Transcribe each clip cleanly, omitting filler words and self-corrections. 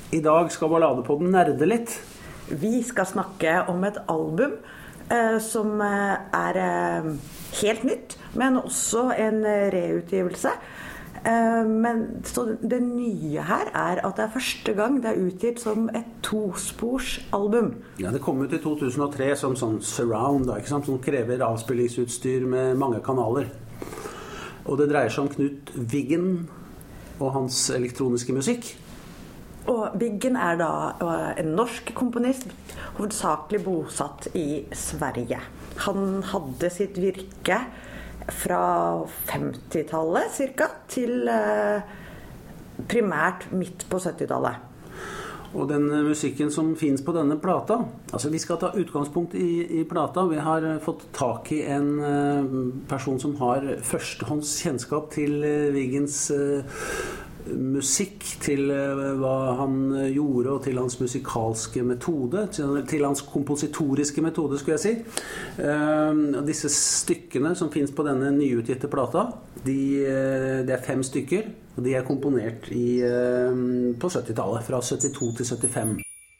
I dag skal Balladepodden nerde litt. Vi skal snakke om et album som helt nytt, men også en reutgivelse. Men så det nye her at det første gang det utgitt som et tosporsalbum. Ja, det kom ut i 2003 som sånn surround, ikke sant? Som krever avspillingsutstyr med mange kanaler. Og det dreier seg om Knut Wiggen og hans elektroniske musikk. Og Wiggen da en norsk komponist, hovedsakelig bosatt i Sverige. Han hadde sitt virke fra 50-tallet cirka til primært midt på 70-tallet. Og den musikken som finnes på denne plata, altså vi skal ta utgangspunkt i plata. Vi har fått tak i en person som har førstehånds kjennskap til Wiggens musikk, til hva han gjorde og til hans musikalske metode, til hans kompositoriske metode, skulle jeg si. Disse stykkene som finnes på denne nyutgitte plata, det 5 stykker, og de komponert på 70-tallet, fra 72 til 75.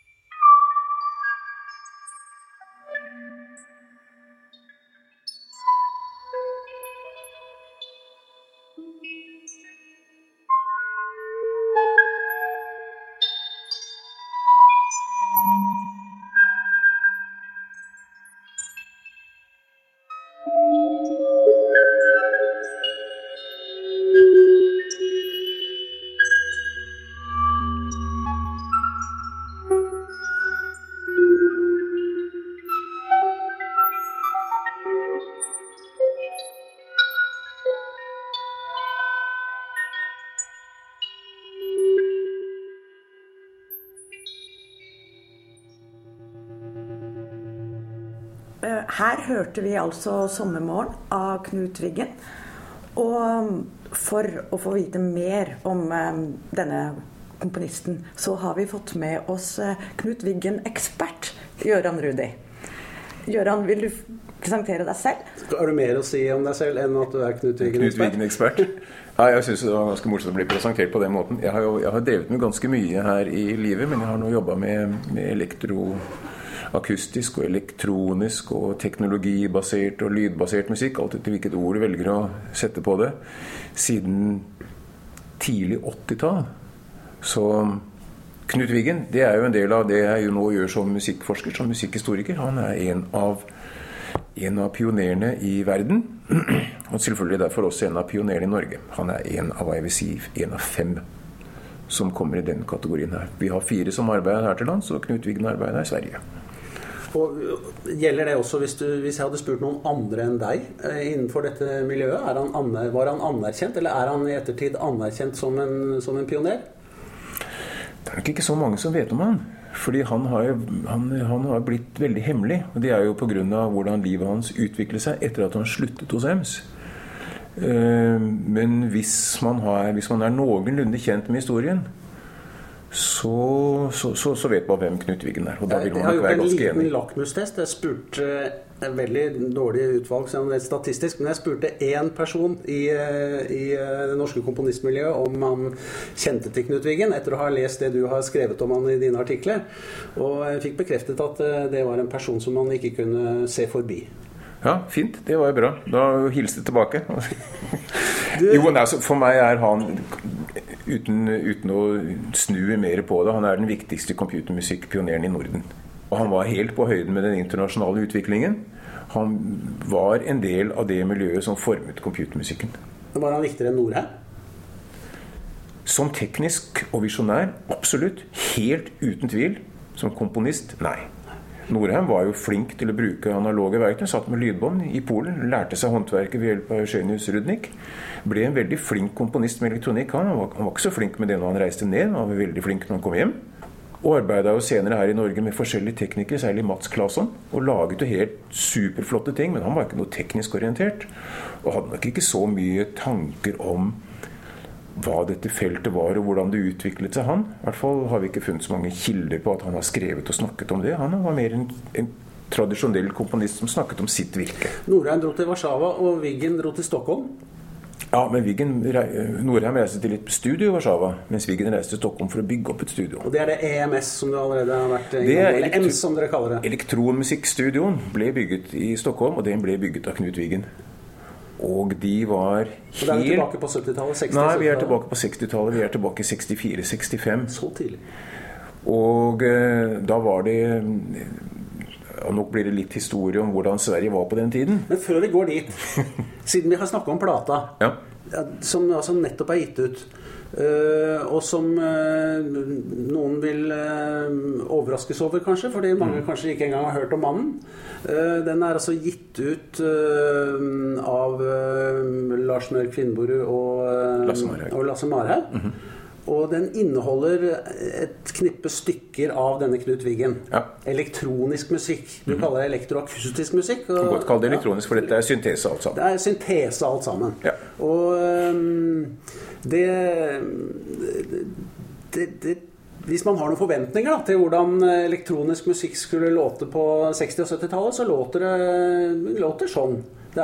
Her hørte vi altså Sommermorgen av Knut Wiggen, og for å få vite mer om denne komponisten, så har vi fått med oss Knut Wiggen-ekspert, Gøran Rudi. Gøran, vil du presentere deg selv? Har du mer å si om deg selv enn at du Knut Wiggen-ekspert? Knut Wiggen-ekspert? Ja, jeg synes det var ganske morsomt å bli presentert på den måten. Jeg har drevet med ganske mye her i livet, men jeg har nå jobbet med akustisk og elektronisk og teknologibasert og lydbasert musikk, alt etter hvilket ord du velger å sette på det, siden tidlig 80-tall. Så Knut Wiggen, det jo en del av det jeg nå gjør som musikkforsker, som musikkhistoriker. Han en av pionerene i verden, og selvfølgelig derfor også en av pionerene i Norge. Han en av, jeg vil si, en av 5 som kommer i den kategorien her. Vi har 4 som arbeider her til lands, og Knut Wiggen arbeider i Sverige. Og gjelder det også hvis jeg hadde spurt noen andre enn deg innenfor dette miljøet? Var han anerkjent, eller han i ettertid anerkjent som en pioner? Det nok ikke så mange som vet om han, fordi han har blitt veldig hemmelig, og det jo på grunn av hvordan livet hans utviklet seg etter at han sluttet hos EMS. Men hvis man noenlunde kjent med historien, så vet man hvem Knut Wiggen og da vil man nok være ganske enig. Jeg har gjort en liten lakmustest. Jeg spurte veldig dårlig utvalg statistisk, men jeg spurte en person i det norske komponistmiljøet om han kjente til Knut Wiggen etter å ha lest det du har skrevet om han i dine artikler, og jeg fikk bekreftet at det var en person som man ikke kunne se forbi. Ja, fint. Det var jo bra. Da hilste jeg tilbake. For meg han uten å snu mer på det, han den viktigste computermusikkpioneren i Norden. Og han var helt på høyden med den internasjonale utviklingen. Han var en del av det miljøet som formet computermusikken. Var han viktigere enn Norheim? Som teknisk og visjonær, absolutt. Helt uten tvil. Som komponist, nei. Norheim var jo flink til å bruke analoge verktøy, satt med lydbånd i Polen, lærte seg håndverket ved hjelp av Eugenius Rudnik, ble en veldig flink komponist med elektronikk. Han var ikke så flink med det når han reiste ned, han var veldig flink når han kom hjem, og arbeidet jo senere her i Norge med forskjellige teknikere, særlig Mats Claesson, og laget jo helt superflotte ting, men han var ikke noe teknisk orientert, og hadde nok ikke så mye tanker om hva dette feltet var og hvordan det utviklet seg han. I hvert fall har vi ikke funnet så mange kilder på at han har skrevet og snakket om det. Han var mer en tradisjonell komponist som snakket om sitt virke. Norheim dro til Warszawa og Wiggen dro til Stockholm. Ja, men Norheim reiste til et studio i Warszawa, mens Wiggen reiste til Stockholm for å bygge opp et studio. Og det det EMS som du allerede har vært innom, eller EMS som dere kaller det? Elektronmusikkstudioen ble bygget i Stockholm, og den ble bygget av Knut Wiggen. Og de var helt... Og da vi tilbake på 70-tallet? 60-tallet? Nei, vi tilbake på 60-tallet. Vi tilbake i 64-65. Så tidlig. Og da var det... Og nå blir det litt historie om hvordan Sverige var på den tiden. Men før vi går dit, siden vi har snakket om plata, ja. som altså nettopp gitt ut, og som noen vil overraskes over kanskje, fordi mange kanskje ikke engang har hørt om mannen. Den altså gitt ut av Lars Mørk Finnborg og Lasse Marhaug. Og den inneholder et knippe stykker av denne Knut Wiggen. Ja. Elektronisk musikk. Du kaller det elektroakustisk musikk. Du kan godt kalle det elektronisk, for dette syntese alt sammen. Det syntese alt sammen. Ja. Og hvis man har noen forventninger til hvordan elektronisk musikk skulle låte på 60- og 70-tallet, så låter sånn.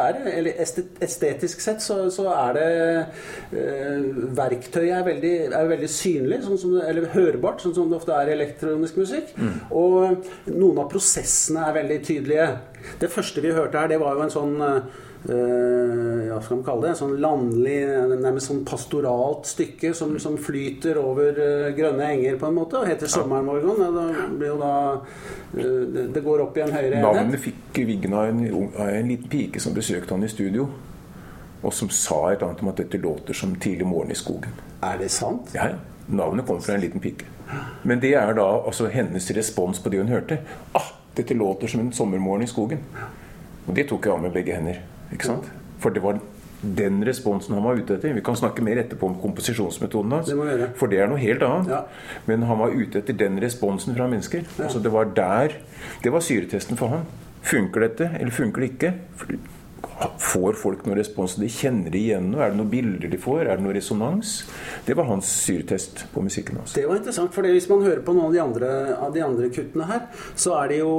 Estetisk sett så det verktøyet veldig synlig, eller hørbart, sånn som det ofte i elektronisk musikk. Og noen av prosessene veldig tydelige. Det første vi hørte her, det var jo en sånn hva skal man kalle det, en sånn landlig, nærmest sånn pastoralt stykke som flyter over grønne enger på en måte, og heter Sommermorgen. Det går opp i en høyere enhet. Navnet fikk Wiggen av en liten pike som besøkte han i studio, og som sa et eller annet om at dette låter som tidlig morgen i skogen. Er det sant? Ja, navnet kom fra en liten pike. Men det da altså hennes respons på det hun hørte. Dette låter som en sommermorgen i skogen. Og det tok jeg av med begge hender. Ikke sant? For det var den responsen han var ute etter. Vi kan snakke mer etterpå om komposisjonsmetoden hans, for det noe helt annet. Ja. Men han var ute etter den responsen fra mennesker. Ja. Altså det var syretesten for han. Funker dette, eller funker det ikke? Får folk noen respons? De kjenner det igjen noe? Det noen bilder de får? Det noen resonans? Det var hans syretest på musikken også. Det var interessant, for hvis man hører på noen av de andre kuttene her, så det jo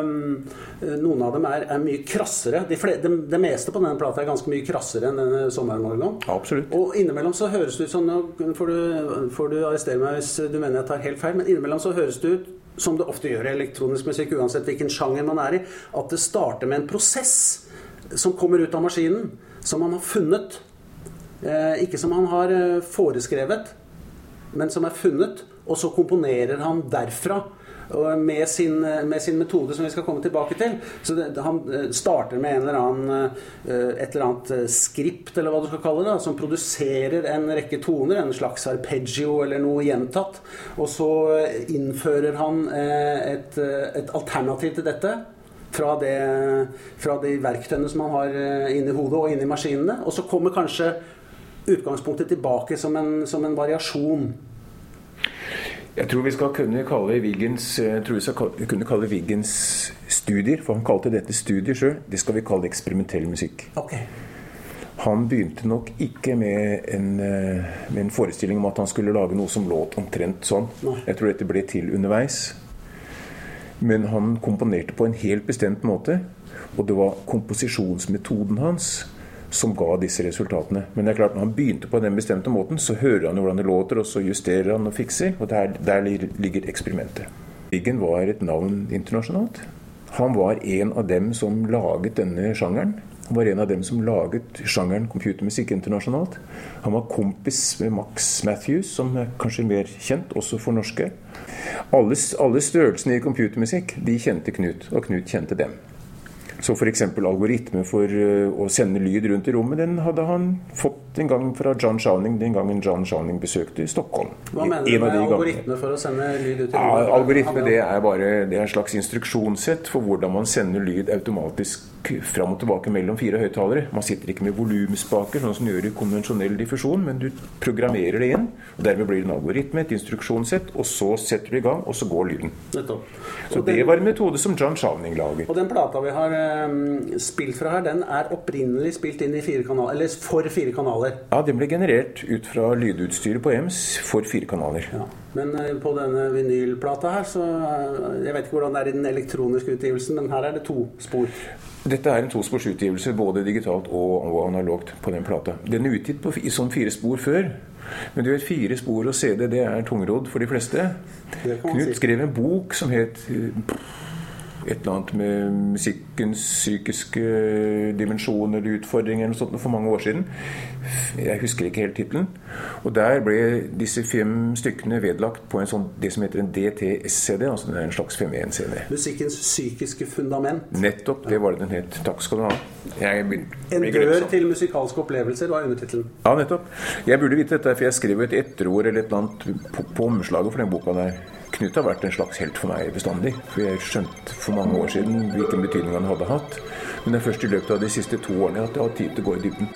noen av dem mye krassere. Det meste på denne plata ganske mye krassere enn denne Sommermorgen. Absolutt. Og innimellom så høres det ut sånn, nå får du arrestere meg hvis du mener jeg tar helt feil, men innimellom så høres det ut, som det ofte gjør i elektronisk musikk, uansett hvilken sjanger man i, at det starter med en prosess som kommer ut av maskinen, som han har funnet. Ikke som han har foreskrevet, men som funnet, og så komponerer han derfra med sin metode som vi skal komme tilbake til. Så han starter med et eller annet skript, eller hva du skal kalle det, som produserer en rekke toner, en slags arpeggio eller noe gjentatt, og så innfører han et alternativ til dette, fra de verktøyene som man har inne i hodet og inne i maskinene, og så kommer kanskje utgangspunktet tilbake som en variasjon. Jeg tror vi skal kunne kalle Wiggens studier, for han kalte dette studier selv. Det skal vi kalle eksperimentell musikk. Okay. Han begynte nok ikke med en forestilling om at han skulle lage noe som låt omtrent sånn. Nei. Jeg tror dette ble til underveis. Men han komponerte på en helt bestemt måte, og det var komposisjonsmetoden hans som ga disse resultatene. Men det klart, når han begynte på den bestemte måten, så hører han hvordan det låter, og så justerer han og fikser, og der ligger eksperimentet. Wiggen var et navn internasjonalt. Han var en av dem som laget denne sjangeren. Han var en av dem som laget sjangeren computermusikk internasjonalt. Han var kompis med Max Matthews, som kanskje mer kjent, også for norske. Alle størrelsene i computermusikk, de kjente Knut, og Knut kjente dem. Så for eksempel algoritme for å sende lyd rundt i rommet, den hadde han fått en gang fra John Shouning, den gangen John Shouning besøkte Stockholm. Hva mener du med algoritme for å sende lyd ut i rommet? Algoritme, det er en slags instruksjonssett for hvordan man sender lyd automatisk fram og tilbake mellom 4 høyttalere. Man sitter ikke med volumspaker, sånn som du gjør i konvensjonell diffusjon, men du programmerer det inn, og dermed blir det en algoritme, et instruksjonssett, og så setter du i gang, og så går lyden. Så det var en metode som John Shouning laget. Og den plata vi har spilt fra her, den opprinnelig spilt inn i 4 kanaler, eller for 4 kanaler. Ja, den ble generert ut fra lydutstyret på EMS for 4 kanaler. Ja. Men på denne vinylplata her, så jeg vet ikke hvordan det i den elektroniske utgivelsen, men her det 2 spor. Dette en tosporsutgivelse, både digitalt og analogt på den plata. Den utgitt som 4 spor før. Men du vet, 4 spor og CD, det tungrodd for de fleste. Knut skrev en bok som het et eller annet med musikkens psykiske dimensjoner, utfordringer og sånt for mange år siden. Jeg husker ikke helt titlen. Og der ble disse 5 stykkene vedlagt på det som heter en DTS-CD, altså det en slags 5.1-CD. Musikkens psykiske fundament. Nettopp, det var det den het. Takk skal du ha. En dør til musikalske opplevelser var undertitlen. Ja, nettopp. Jeg burde vite dette, for jeg skrev et etterord eller et eller annet på omslaget for den boka der. Knut har vært en slags helt for meg bestandig, for jeg skjønte for mange år siden hvilken betydning han hadde hatt. Men det først i løpet av de siste 2 årene at jeg har tid til å gå i dybden.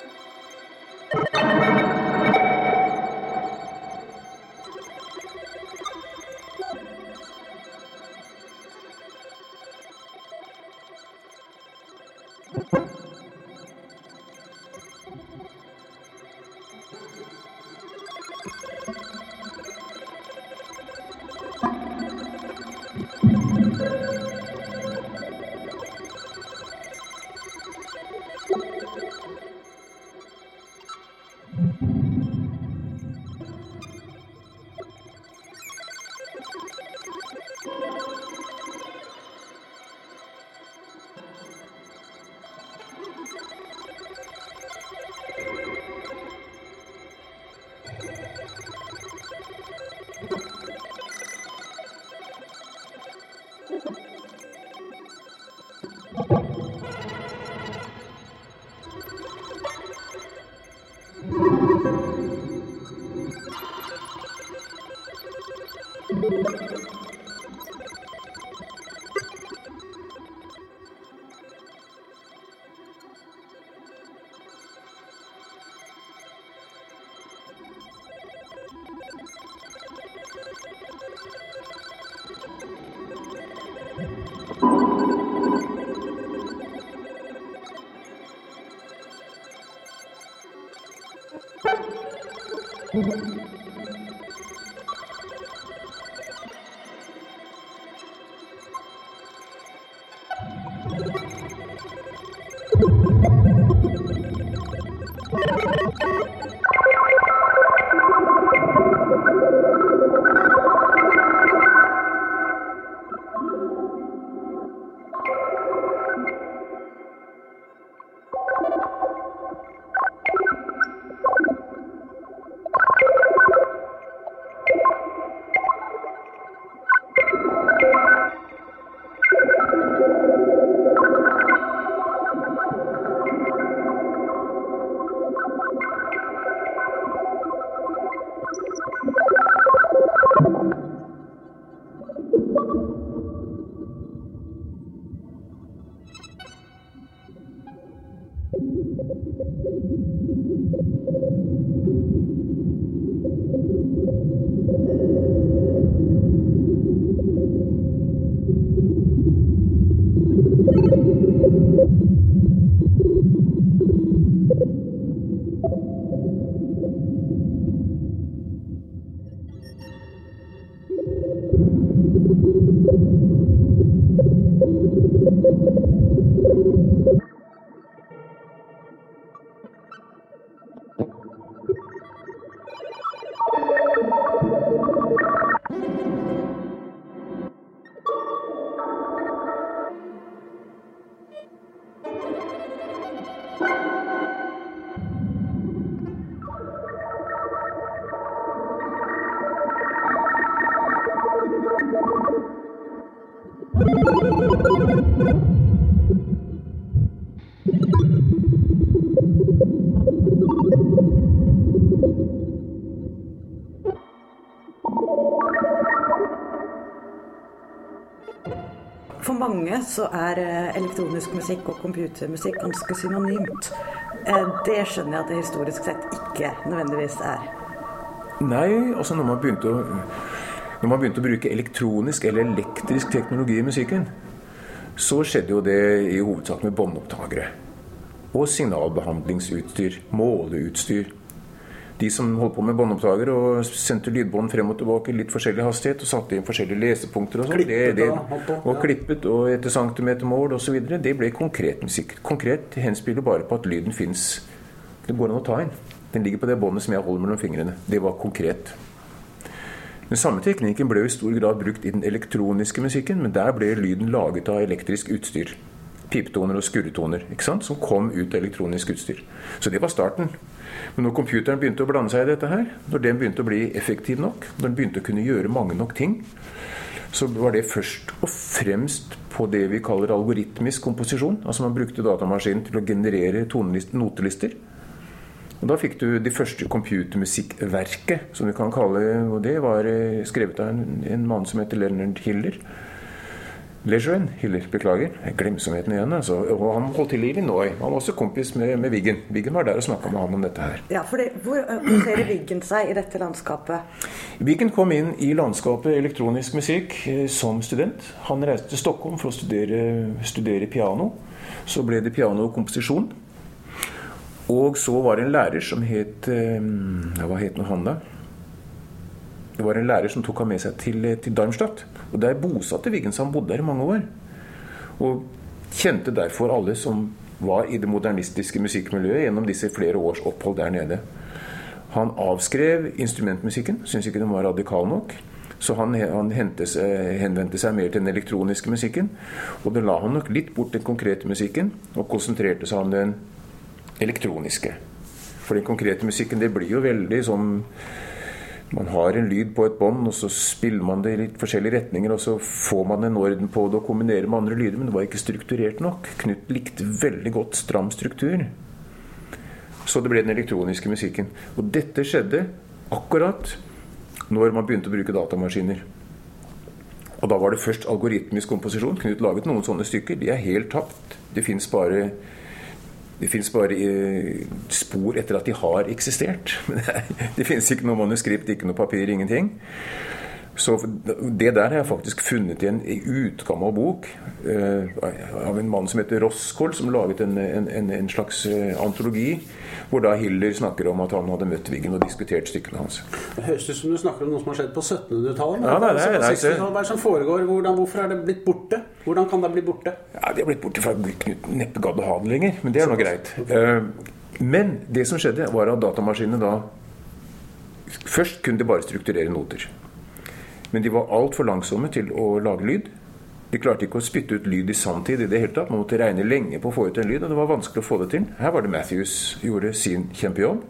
For mange så elektronisk musikk og computermusikk ganske synonymt. Det skjønner jeg at det historisk sett ikke nødvendigvis Nei, altså når man begynte å bruke elektronisk eller elektrisk teknologi i musikken, så skjedde jo det i hovedsak med båndopptagere og signalbehandlingsutstyr, måleutstyr. de som holdt på med båndopptaker og sendte lydbånd frem og tilbake litt forskjellig hastighet og satte inn forskjellige lesepunkter og sånn. Klippet og etter centimetermål og så videre. Det ble konkret musikk. Konkret henspiller bare på at lyden finnes. Det går an å ta inn. Den ligger på det båndet som jeg holder mellom fingrene. Det var konkret. Den samme teknikken ble i stor grad brukt i den elektroniske musikken, men der ble lyden laget av elektrisk utstyr. Pipetoner og skurretoner, ikke sant? Som kom ut av elektronisk utstyr. Så det var starten. Men når computeren begynte å blande seg i dette her, når den begynte å bli effektiv nok, når den begynte å kunne gjøre mange nok ting, så var det først og fremst på det vi kaller algoritmisk komposisjon. Altså man brukte datamaskinen til å generere notelister. Og da fikk du de første computermusikkverket, som vi kan kalle, og det var skrevet av en mann som heter Leonard Hiller. Hiller, beklager. Jeg glemsomheten igjen, altså. Og han holdt til i Illinois. Han var også kompis med Wiggen. Wiggen var der og snakket med han om dette her. Ja, for hvor ser Wiggen seg i dette landskapet? Wiggen kom inn i landskapet elektronisk musikk som student. Han reiste til Stockholm for å studere piano. Så ble det pianokomposisjon. Og så var det en lærer som het hva het han da? Det var en lærer som tok ham med seg til Darmstadt. Og der bosatte Wiggen, så han bodde der i mange år. Og kjente derfor alle som var i det modernistiske musikkmiljøet gjennom disse flere års opphold der nede. Han avskrev instrumentmusikken, syntes ikke den var radikal nok. Så han henvendte seg mer til den elektroniske musikken. Og det la han nok litt bort den konkrete musikken, og konsentrerte seg om den elektroniske. For den konkrete musikken, det blir jo veldig som man har en lyd på et bånd, og så spiller man det i litt forskjellige retninger, og så får man en orden på det og kombinerer med andre lyder, men det var ikke strukturert nok. Knut likte veldig godt stram struktur. Så det ble den elektroniske musikken. Og dette skjedde akkurat når man begynte å bruke datamaskiner. Og da var det først algoritmisk komposisjon. Knut laget noen sånne stykker. De er helt tapt. Det finnes bare spor etter at de har eksistert. Det finnes ikke noe manuskript, ikke noe papir, ingenting. Så det der har jeg faktisk funnet i en utgammel bok av en mann som heter Roskol, som laget en slags antologi, hvor da Hiller snakker om at han hadde møtt Wiggen og diskutert stykkene hans. Det høres ut som du snakker om noe som har skjedd på 1700-tallet. Ja, på 60-tallet. Hva er det som foregår? Hvorfor er det blitt borte? Hvordan kan det bli borte? Ja, det har blitt borte for at Knut neppe gadd å ha det lenger, men det er nå greit. Men det som skjedde var at datamaskinene da først kunne de bare strukturere noter. Men de var alt for langsomme til å lage lyd. De klarte ikke å spytte ut lyd i sanntid i det hele tatt. Man måtte regne lenge på å få ut en lyd, og det var vanskelig å få det til. Her var det Matthews gjorde sin kjempejobb.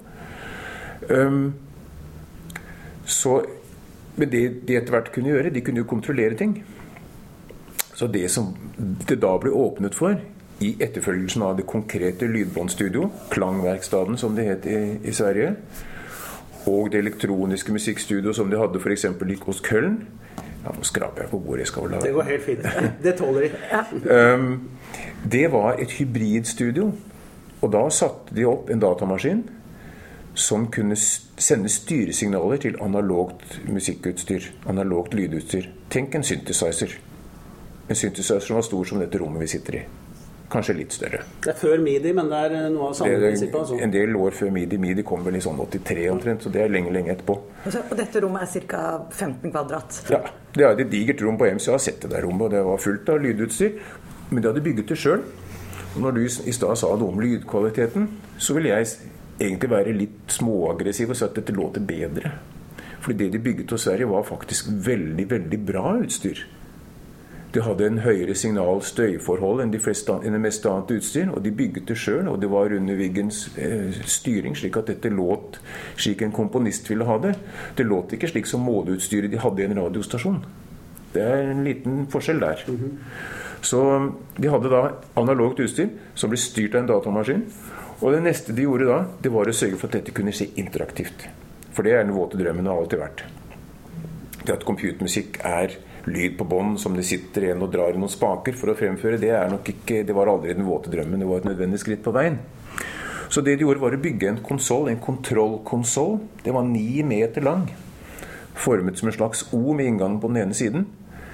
Men det de etter hvert kunne gjøre, de kunne jo kontrollere ting. Så det som det da ble åpnet for, i etterfølgelsen av det konkrete lydbåndstudio, Klangverkstaden som det het i Sverige, og det elektroniske musikkstudio som de hadde for eksempel hos Köln. Ja, nå skraper jeg på bordet, jeg skal vel la det. Det går helt fint. Det tåler de. Det var et hybridstudio, og da satte de opp en datamaskin som kunne sende styresignaler til analogt musikkutstyr, analogt lydutstyr. Tenk en synthesizer. En synthesizer som var stor som dette rommet vi sitter i. Kanskje litt større. Det er før MIDI, men det er noe av samme prinsippet. Altså. En del år før MIDI. MIDI kom vel i sånn 83 omtrent, så det er lenge etterpå. Og dette rommet er ca. 15 kvadrat? Ja, det er et digert rom på EMC. Jeg har sett det der rommet, og det var fullt av lydutstyr. Men de hadde bygget det selv. Og når du i stad sa noe om lydkvaliteten, så vil jeg egentlig være litt småaggressiv og si at dette låter bedre. Fordi det de bygget hos Sverige var faktisk veldig, veldig bra utstyr. De hadde en høyere signal-støyforhold enn det meste annet utstyr, og de bygget det selv, og det var under Wiggens styring, slik at dette låt slik en komponist ville ha det. Det låt ikke slik som måleutstyret de hadde i en radiostasjon. Det er en liten forskjell der. Så de hadde da analogt utstyr som ble styrt av en datamaskin, og det neste de gjorde da, det var å sørge for at dette kunne skje interaktivt. For det er den våte drømmen har alltid vært. Det at computermusikk er lyd på bånd som det sitter en og drar i noen spaker for å fremføre, det var aldri den våte drømmen, det var et nødvendig skritt på veien. Så det de gjorde var å bygge en konsoll, en kontrollkonsoll. Det var 9 meter lang, formet som en slags O med inngang på den ene siden.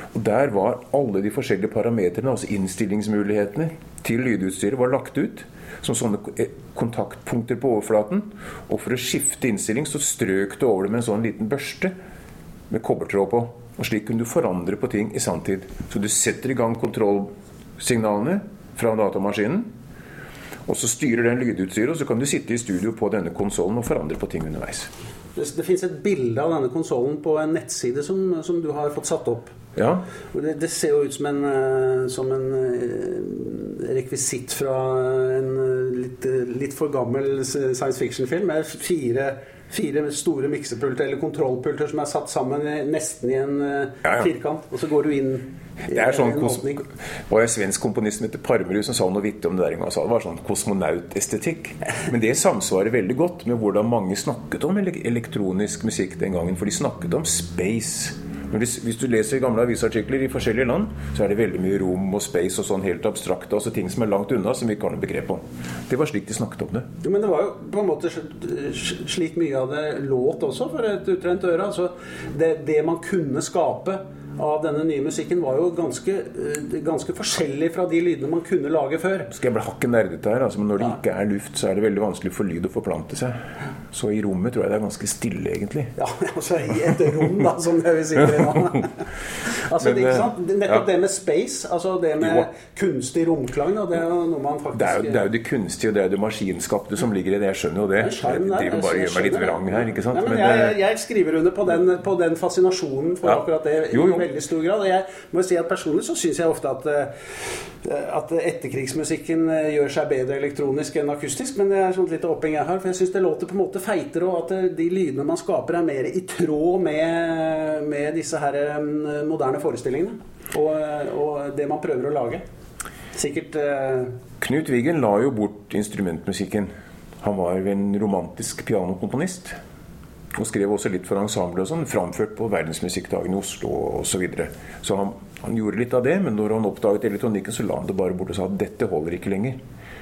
Og der var alle de forskjellige parametrene, altså innstillingsmulighetene til lydutstyret, var lagt ut som sånne kontaktpunkter på overflaten. Og for å skifte innstilling så strøk du over det med en sånn liten børste med kobbertråd på. Og slik kunne du forandre på ting i sanntid. Så du setter i gang kontrollsignalene fra datamaskinen, og så styrer den lydutstyret, og så kan du sitte i studio på denne konsolen og forandre på ting underveis. Det finnes et bilde av denne konsolen på en nettside som du har fått satt opp. Ja. Det ser jo ut som en rekvisitt fra en litt for gammel science fiction-film med fire store miksepulter eller kontrollpulter som satt sammen nesten i en firkant, og så går du inn i en åpning. Det var en svensk komponist som heter Parmerud som sa noe vittig om det der. Det var sånn kosmonautestetikk. Men det samsvarer veldig godt med hvordan mange snakket om elektronisk musikk den gangen, for de snakket om space. Men hvis du leser gamle avisartikler i forskjellige land, så det veldig mye rom og space og sånn helt abstrakte, altså ting som langt unna, som vi ikke har noe begrep om. Det var slik de snakket om det. Jo, men det var jo på en måte slik mye av det låt også, for et utrent øre. Altså, det man kunne skape av denne nye musikken var jo ganske forskjellig fra de lydene man kunne lage før. Skal jeg bli hakke nerdete her, altså, men når det ikke luft, så det veldig vanskelig for lyd å forplante seg. Så i rommet tror jeg det ganske stille, egentlig. Ja, altså i et rom, da, som det vi sitter i nå. Altså, ikke sant? Nettopp det med space, altså det med kunstig romklang, da, det jo noe man faktisk... Det jo det kunstige, og det det maskinskapte som ligger i det, jeg skjønner jo det. Det vil bare gjøre meg litt vrang her, ikke sant? Nei, men jeg skriver under på den fascinasjonen for akkurat det veldig stor grad, og jeg må si at personlig så synes jeg ofte at etterkrigsmusikken gjør seg bedre elektronisk enn akustisk, men det sånn litt opping jeg har, for jeg synes det låter på en måte feitere, og at de lydene man skaper mer i tråd med disse her moderne forestillingene, og det man prøver å lage. Sikkert... Knut Wiggen la jo bort instrumentmusikken. Han var en romantisk pianokomponist, og skrev også litt for ensemble og sånn, framført på verdensmusikkdagen i Oslo og så videre. Så han gjorde litt av det, men når han oppdaget elektronikken, så la han det bare bort og sa at dette holder ikke lenger.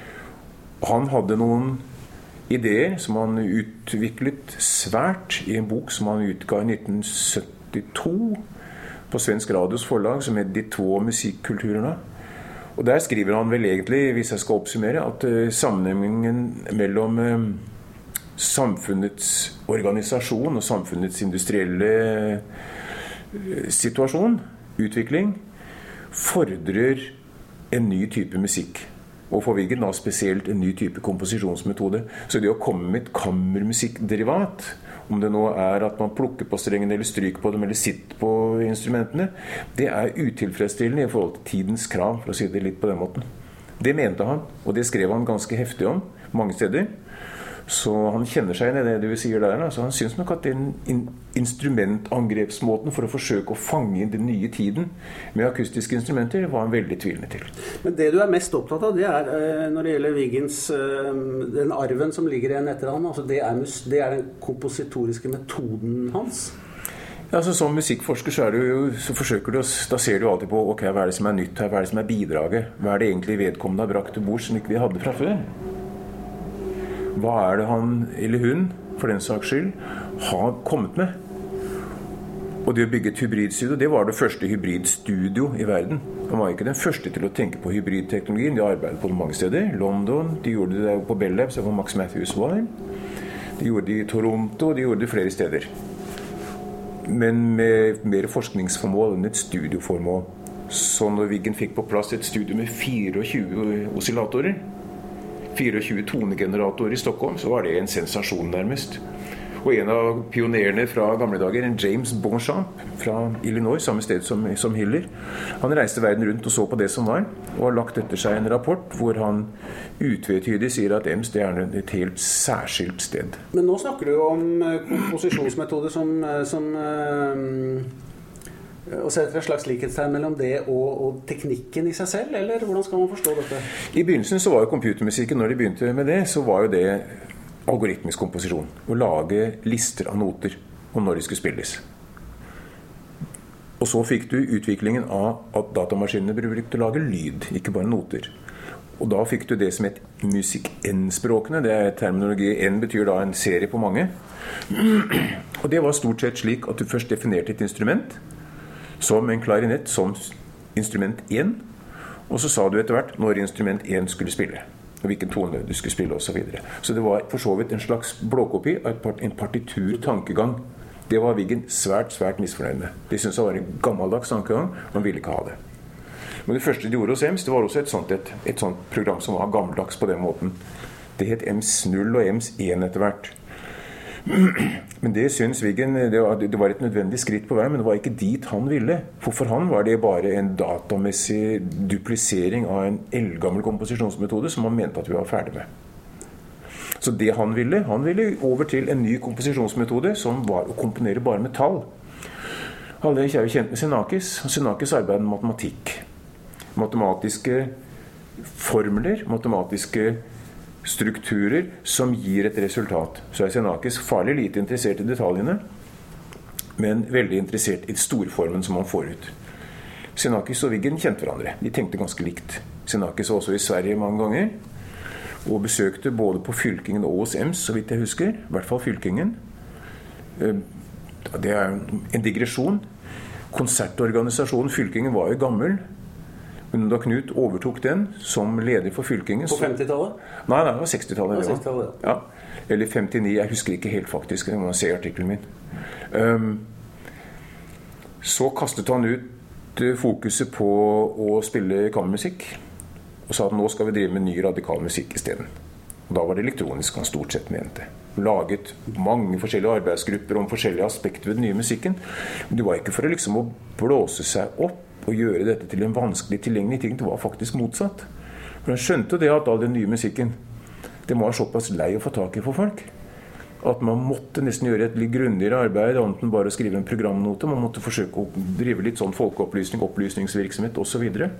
Han hadde noen ideer som han utviklet svært i en bok som han utga i 1972 på Svensk Radios forlag, som het De två musikkulturerna. Og der skriver han vel egentlig, hvis jeg skal oppsummere, at sammenhengen mellom samfunnets organisasjon og samfunnets industrielle situasjon, utvikling, fordrer en ny type musikk. Og for Wiggen da spesielt en ny type komposisjonsmetode. Så det å komme med et kammermusikkderivat, om det nå at man plukker på strengene eller stryker på dem eller sitter på instrumentene, det utilfredsstillende i forhold til tidens krav, for å si det litt på den måten. Det mente han, og det skrev han ganske heftig om mange steder. Så han kjenner seg inn i det du sier der. Altså han synes nok at den instrumentangrepsmåten for å forsøke å fange inn den nye tiden med akustiske instrumenter var han veldig tvilende til. Men det du mest opptatt av, det når det gjelder Wiggens, den arven som ligger igjen etter han, altså det den kompositoriske metoden hans. Ja, altså som musikkforsker så forsøker du, da ser du alltid på ok, hva det som nytt her, hva det som bidraget, hva det egentlig vedkommende har brakt til bord som ikke vi hadde fra før. Hva det han eller hun, for den saks skyld, har kommet med? Og det å bygge et hybridstudio, det var det første hybridstudio i verden. Han var ikke den første til å tenke på hybridteknologien. De arbeidet på det mange steder. London, de gjorde det på Bell Labs, hvor Max Matthews var. De gjorde det i Toronto, de gjorde det flere steder. Men med mer forskningsformål enn et studioformål. Så når Wiggen fikk på plass et studio med 24 oscillatorer, 24 tonegeneratorer i Stockholm, så var det en sensasjon nærmest. Og en av pionerene fra gamle dager, en James Bonchamp fra Illinois, samme sted som Hiller, han reiste verden rundt og så på det som var, og har lagt etter seg en rapport hvor han utvetydig sier at EMS det et helt særskilt sted. Men nå snakker du om komposisjonsmetode som og setter et slags likhetstegn mellom det og teknikken i seg selv, eller hvordan skal man forstå dette? I begynnelsen så var jo computermusikken, når de begynte med det, så var jo det algoritmisk komposisjon. Å lage lister av noter om når de skulle spilles. Og så fikk du utviklingen av at datamaskinene ble brukt til å lage lyd, ikke bare noter. Og da fikk du det som het musikk-N-språkene, det terminologi, N betyr da en serie på mange. Og det var stort sett slik at du først definerte et instrument, som en klarinett som instrument 1, og så sa du etter hvert når instrument 1 skulle spille, og hvilken tone du skulle spille og så videre. Så det var for så vidt en slags blåkopi av en partitur-tankegang. Det var Wiggen svært misfornøyd med. De syntes det var en gammeldags tankegang, og han ville ikke ha det. Men det første de gjorde hos EMS, det var også et sånt program som var gammeldags på den måten. Det het EMS0 og EMS1 etter hvert. Men det synes Wiggen, det var et nødvendig skritt på vei, men det var ikke dit han ville. For han var det bare en datamessig duplisering av en eldgammel komposisjonsmetode som han mente at vi var ferdig med. Så det han ville over til en ny komposisjonsmetode som var å komponere bare med tall. Alle er jo kjent med Xenakis, og Xenakis arbeider med matematikk. Matematiske formler, matematiske strukturer som gir et resultat. Så er Xenakis farlig lite interessert i detaljene, men veldig interessert i storformen som han får ut. Xenakis og Wiggen kjente hverandre. De tenkte ganske likt. Xenakis var også i Sverige mange ganger, og besøkte både på Fylkingen og hos EMS, så vidt jeg husker. I hvert fall Fylkingen. Det er en digresjon. Konsertorganisasjonen Fylkingen var jo gammel, men da Knut overtok den som leder for Fylkingen... På 50-tallet? Nei, det var 60-tallet. Ja. Eller 59, jeg husker ikke helt faktisk, det må man se i artikkelen min. Så kastet han ut fokuset på å spille kammermusikk, og sa at nå skal vi drive med ny radikal musikk i stedet. Og da var det elektronisk han stort sett mente. Laget mange forskjellige arbeidsgrupper om forskjellige aspekter ved den nye musikken. Men det var ikke for å blåse seg opp og gjøre dette til en vanskelig tilgjengelig ting. Det var faktisk motsatt. For han skjønte det at all den nye musikken, det var såpass lei å få tak i for folk, at man måtte nesten gjøre et litt grundigere arbeid, annet enn bare å skrive en programnote. Man måtte forsøke å drive litt sånn folkeopplysning, opplysningsvirksomhet og så videre.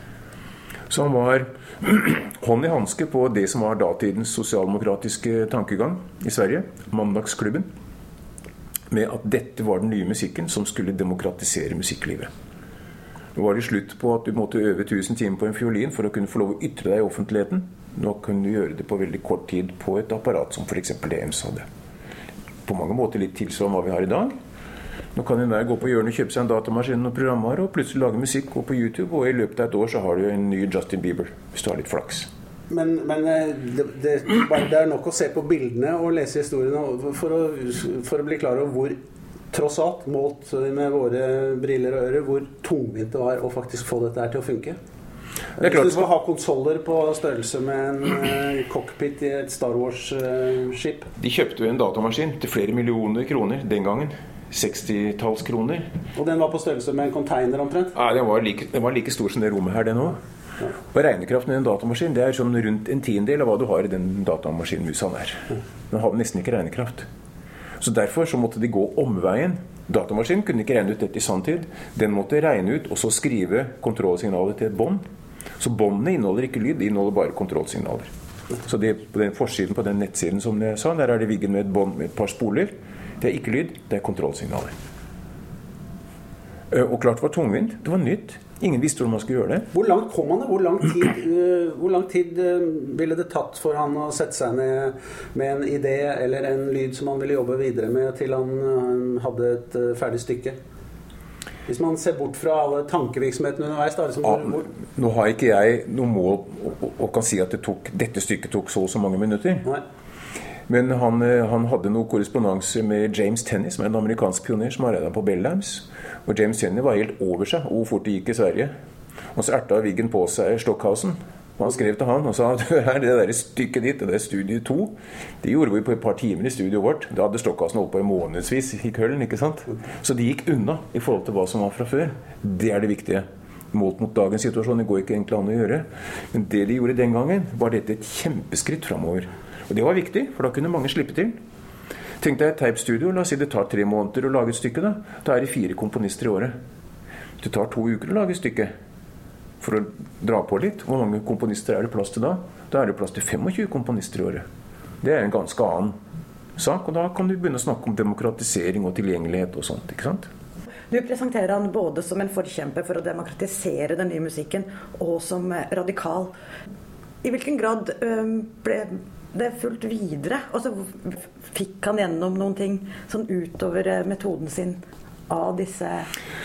Så han var hånd i handske på det som var datidens sosialdemokratiske tankegang i Sverige, Mandagsklubben, med at dette var den nye musikken som skulle demokratisere musikklivet. Nå var det slutt på at du måtte øve 1000 timer på en fiolin for å kunne få lov å ytre deg i offentligheten. Nå kunne du gjøre det på veldig kort tid på et apparat som for eksempel det EMS hadde. På mange måter litt tilsvarende hva vi har i dag. Nå kan en der gå på hjørnet og kjøpe seg en datamaskin og programvare og plutselig lage musikk, gå på YouTube, og i løpet av et år så har du en ny Justin Bieber, hvis du har litt flaks. Men det er nok å se på bildene og lese historiene for å bli klar over hvor, tross alt, målt med våre briller og ører, hvor tungvint det var å faktisk få dette her til å funke. Hvis du skal ha konsoller på størrelse med en cockpit i et Star Wars-skip. De kjøpte jo en datamaskin til flere millioner kroner den gangen. 60-talls kroner. Og den var på størrelse med en container omtrent? Ja, den var like stor som det rommet her, den også. Ja. Og regnekraften i en datamaskin, det er sånn rundt en tiendedel av hva du har i den datamaskinmusa der. Den hadde nesten ikke regnekraft. Så derfor så måtte de gå omveien. Datamaskinen kunne ikke regne ut dette i sanntid. Den måtte regne ut og så skrive kontrollsignaler til et bånd. Så båndene inneholder ikke lyd, de inneholder bare kontrollsignaler. Så det, på den forsiden på den nettsiden som jeg sa, der er det Wiggen med et bånd med et par spoler. Det er ikke lyd, det er kontrollsignaler. Og klart det var tungvint, det var nytt. Ingen visste hvordan man skulle gjøre det. Hvor langt kom han? Hvor lang tid ville det tatt for han å sette seg ned med en idé eller en lyd som han ville jobbe videre med til han hadde et ferdig stykke? Hvis man ser bort fra alle tankevirksomheten underveis, da, liksom, nå har ikke jeg noe mål og kan si at dette stykket tok så mange minutter. Nei. Men han hadde noe korrespondanse med James Tenney, som er en amerikansk pioner som arbeidet på Bell Labs. Og James Tenney var helt over seg hvor fort det gikk i Sverige. Og så erta Wiggen på seg Stockhausen. Og han skrev til han og sa at det der stykket ditt, det der studie 2, det gjorde vi på et par timer i studioet vårt. Da hadde Stockhausen holdt på i månedsvis i Køln, ikke sant? Så det gikk unna i forhold til hva som var fra før. Det er det viktige. Målt mot dagens situasjon, det går ikke egentlig an å gjøre. Men det de gjorde den gangen, var dette et kjempeskritt fremover. Og det var viktig, for da kunne mange slippe til. Tenk deg et tapestudio, la oss si det tar 3 måneder å lage et stykke da. Da er det 4 komponister i året. Det tar 2 uker å lage et stykke. For å dra på litt, hvor mange komponister er det plass til da? Da er det plass til 25 komponister i året. Det er en ganske annen sak, og da kan du begynne å snakke om demokratisering og tilgjengelighet og sånt, ikke sant? Du presenterer han både som en forkjemper for å demokratisere den nye musikken, og som radikal. I hvilken grad ble det fulgt videre? Og så fikk han gjennom noen ting sånn utover metoden sin av disse...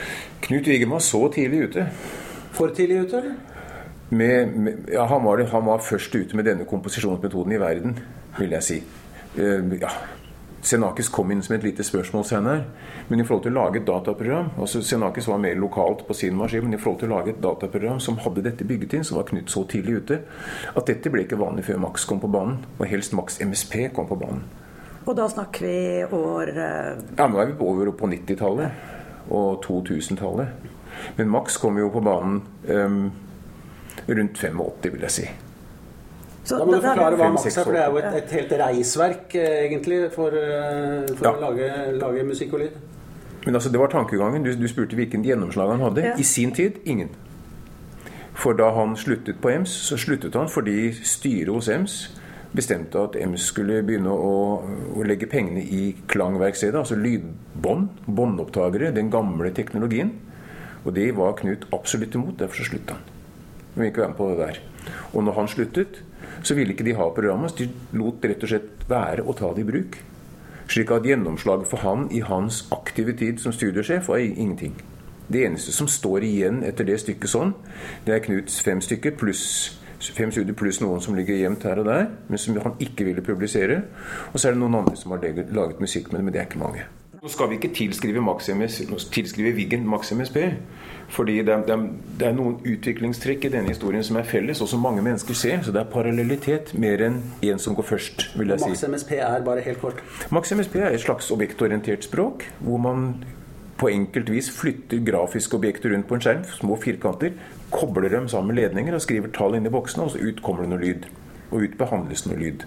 Knut Wiggen var så tidlig ute. For tidlig ute, eller? Han var først ute med denne komposisjonsmetoden i verden, vil jeg si. Xenakis kom inn som et lite spørsmål senere, men i forhold til å lage et dataprogram, altså Xenakis var mer lokalt på sin maskin, men i forhold til å lage et dataprogram som hadde dette bygget inn, så var Knut så tidlig ute, at dette ble ikke vanlig før Max kom på banen, og helst Max MSP kom på banen. Og da snakker vi år... Ja, nå vi over på 90-tallet og 2000-tallet. Men Max kom jo på banen rundt 85, vil jeg si. Så da må du forklare hva Max for det jo et helt reisverk egentlig for å lage musikk og lyd. Men altså, det var tankegangen. Du spurte hvilken gjennomslag han hadde. I sin tid, ingen. For da han sluttet på EMS, så sluttet han fordi styret hos EMS bestemte at EMS skulle begynne å legge pengene i klangverkstedet, altså lydbånd, båndopptagere, den gamle teknologien. Og det var Knut absolutt imot, derfor så sluttet han. Han ville ikke være med på det der. Og når han sluttet, så ville ikke de ha programmet, de lot rett og slett være å ta det i bruk. Slik at gjennomslaget for han i hans aktive tid som studiesjef var ingenting. Det eneste som står igjen etter det stykket sånn, det Knuts 5 stykker, fem studier pluss noen som ligger gjemt her og der, men som han ikke ville publisere. Og så det noen andre som har laget musikk med det, men det ikke mange. Nå skal vi ikke tilskrive Wiggen Max MSP, fordi det noen utviklingstrekk i denne historien som felles, og som mange mennesker ser, så det parallellitet mer enn en som går først, vil jeg si. Max MSP bare helt kort? Max MSP et slags objektorientert språk, hvor man på enkelt vis flytter grafiske objekter rundt på en skjerm, små firkanter, kobler dem sammen med ledninger og skriver tall inn i boksene, og så ut kommer det noe lyd. Og ut behandles noe lyd.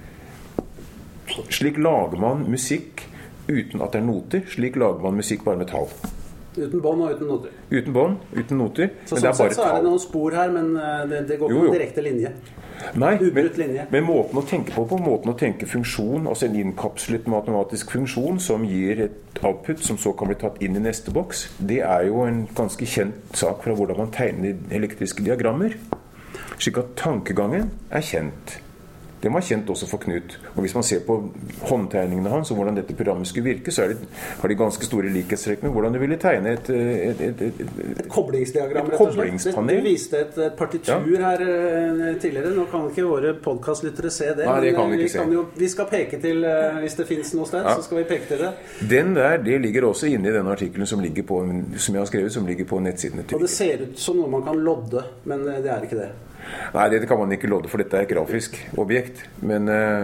Slik lager man musikk uten at det noter. Slik lager man musikk bare med tall. Uten bånd og uten noter? Uten bånd, uten noter. Så sånn sett så det noen spor her, men det går på en direkte linje. Nei, men måten å tenke på, måten å tenke funksjon, altså en innkapslet matematisk funksjon som gir et output som så kan bli tatt inn i neste boks, det jo en ganske kjent sak fra hvordan man tegner elektriske diagrammer. Slik at tankegangen kjent. Den var kjent også for Knut. Og hvis man ser på håndtegningene hans og hvordan dette programmet skulle virke, så har de ganske store likhetstrekk med hvordan du ville tegne et koblingsdiagram, rett og slett. Du viste et partitur her tidligere. Nå kan ikke våre podcastlyttere se det. Nei, det kan vi ikke se. Vi skal peke til, hvis det finnes noe sted, så skal vi peke til det. Den det ligger også inne i den artikkelen som jeg har skrevet, som ligger på nettsidene til. Og det ser ut som noe man kan lodde, men det ikke det. Nei, det kan man ikke lodde, for dette et grafisk objekt. Men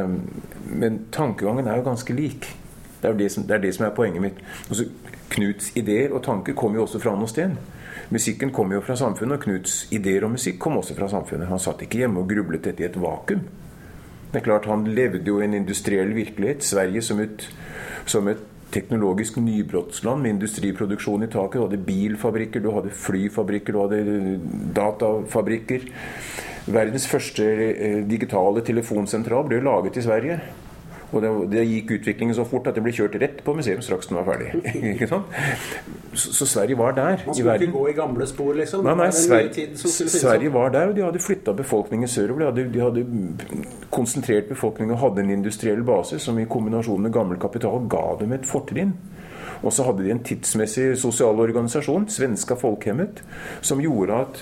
tankegangen jo ganske lik. Det det som poenget mitt. Altså, Knuts ideer og tanker kommer jo også fra noe sted. Musikken kommer jo fra samfunnet, og Knuts ideer og musikk kom også fra samfunnet. Han satt ikke hjemme og grublet dette i et vakuum. Det klart, han levde jo i en industriell virkelighet. Sverige som et teknologisk nybrottsland med industriproduksjon i taket. Du hadde bilfabrikker, du hadde flyfabrikker, du hadde datafabrikker. Verdens første digitale telefonsentral ble laget i Sverige. Og det gikk utviklingen så fort at det ble kjørt rett på museum straks den var ferdig. Ikke sant? Så Sverige var der. Man skulle ikke gå i gamle spor, liksom? Nei, Sverige var der, og de hadde flyttet befolkningen sørover. De hadde konsentrert befolkningen og hadde en industriell base som i kombinasjon med gammel kapital ga dem et fortrinn. Og så hadde de en tidsmessig sosial organisasjon, Svenska Folkhemmet, som gjorde at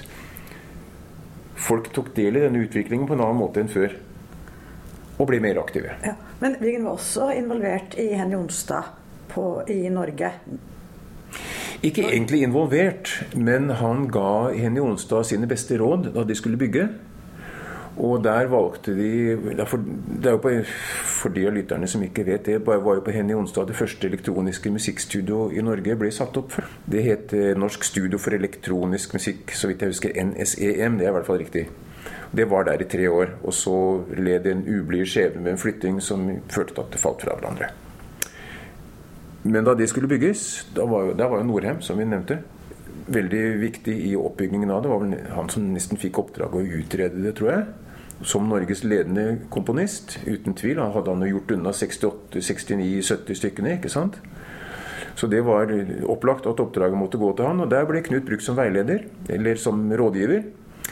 folk tok del i denne utviklingen på en annen måte enn før. Og ble mer aktive. Ja, men Wiggen var også involvert i Henny Onsdag i Norge. Ikke egentlig involvert, men han ga Henny Onsdag sine beste råd da de skulle bygge. Og der valgte de, det jo for de av lytterne som ikke vet det, var jo på Henny Onsdag det første elektroniske musikkstudio i Norge ble satt opp. Det het Norsk Studio for Elektronisk Musikk, så vidt jeg husker NSEM, det i hvert fall riktig. Det var der i 3 år, og så led en ublid skjebne med en flytting som førte til at det falt fra hverandre. Men da det skulle bygges, der var jo Norheim, som vi nevnte, veldig viktig i oppbyggingen av det. Det var vel han som nesten fikk oppdrag å utrede det, tror jeg. Som Norges ledende komponist, uten tvil. Han hadde jo gjort unna 68, 69, 70 stykkene, ikke sant? Så det var opplagt at oppdraget måtte gå til han, og der ble Knut brukt som veileder, eller som rådgiver.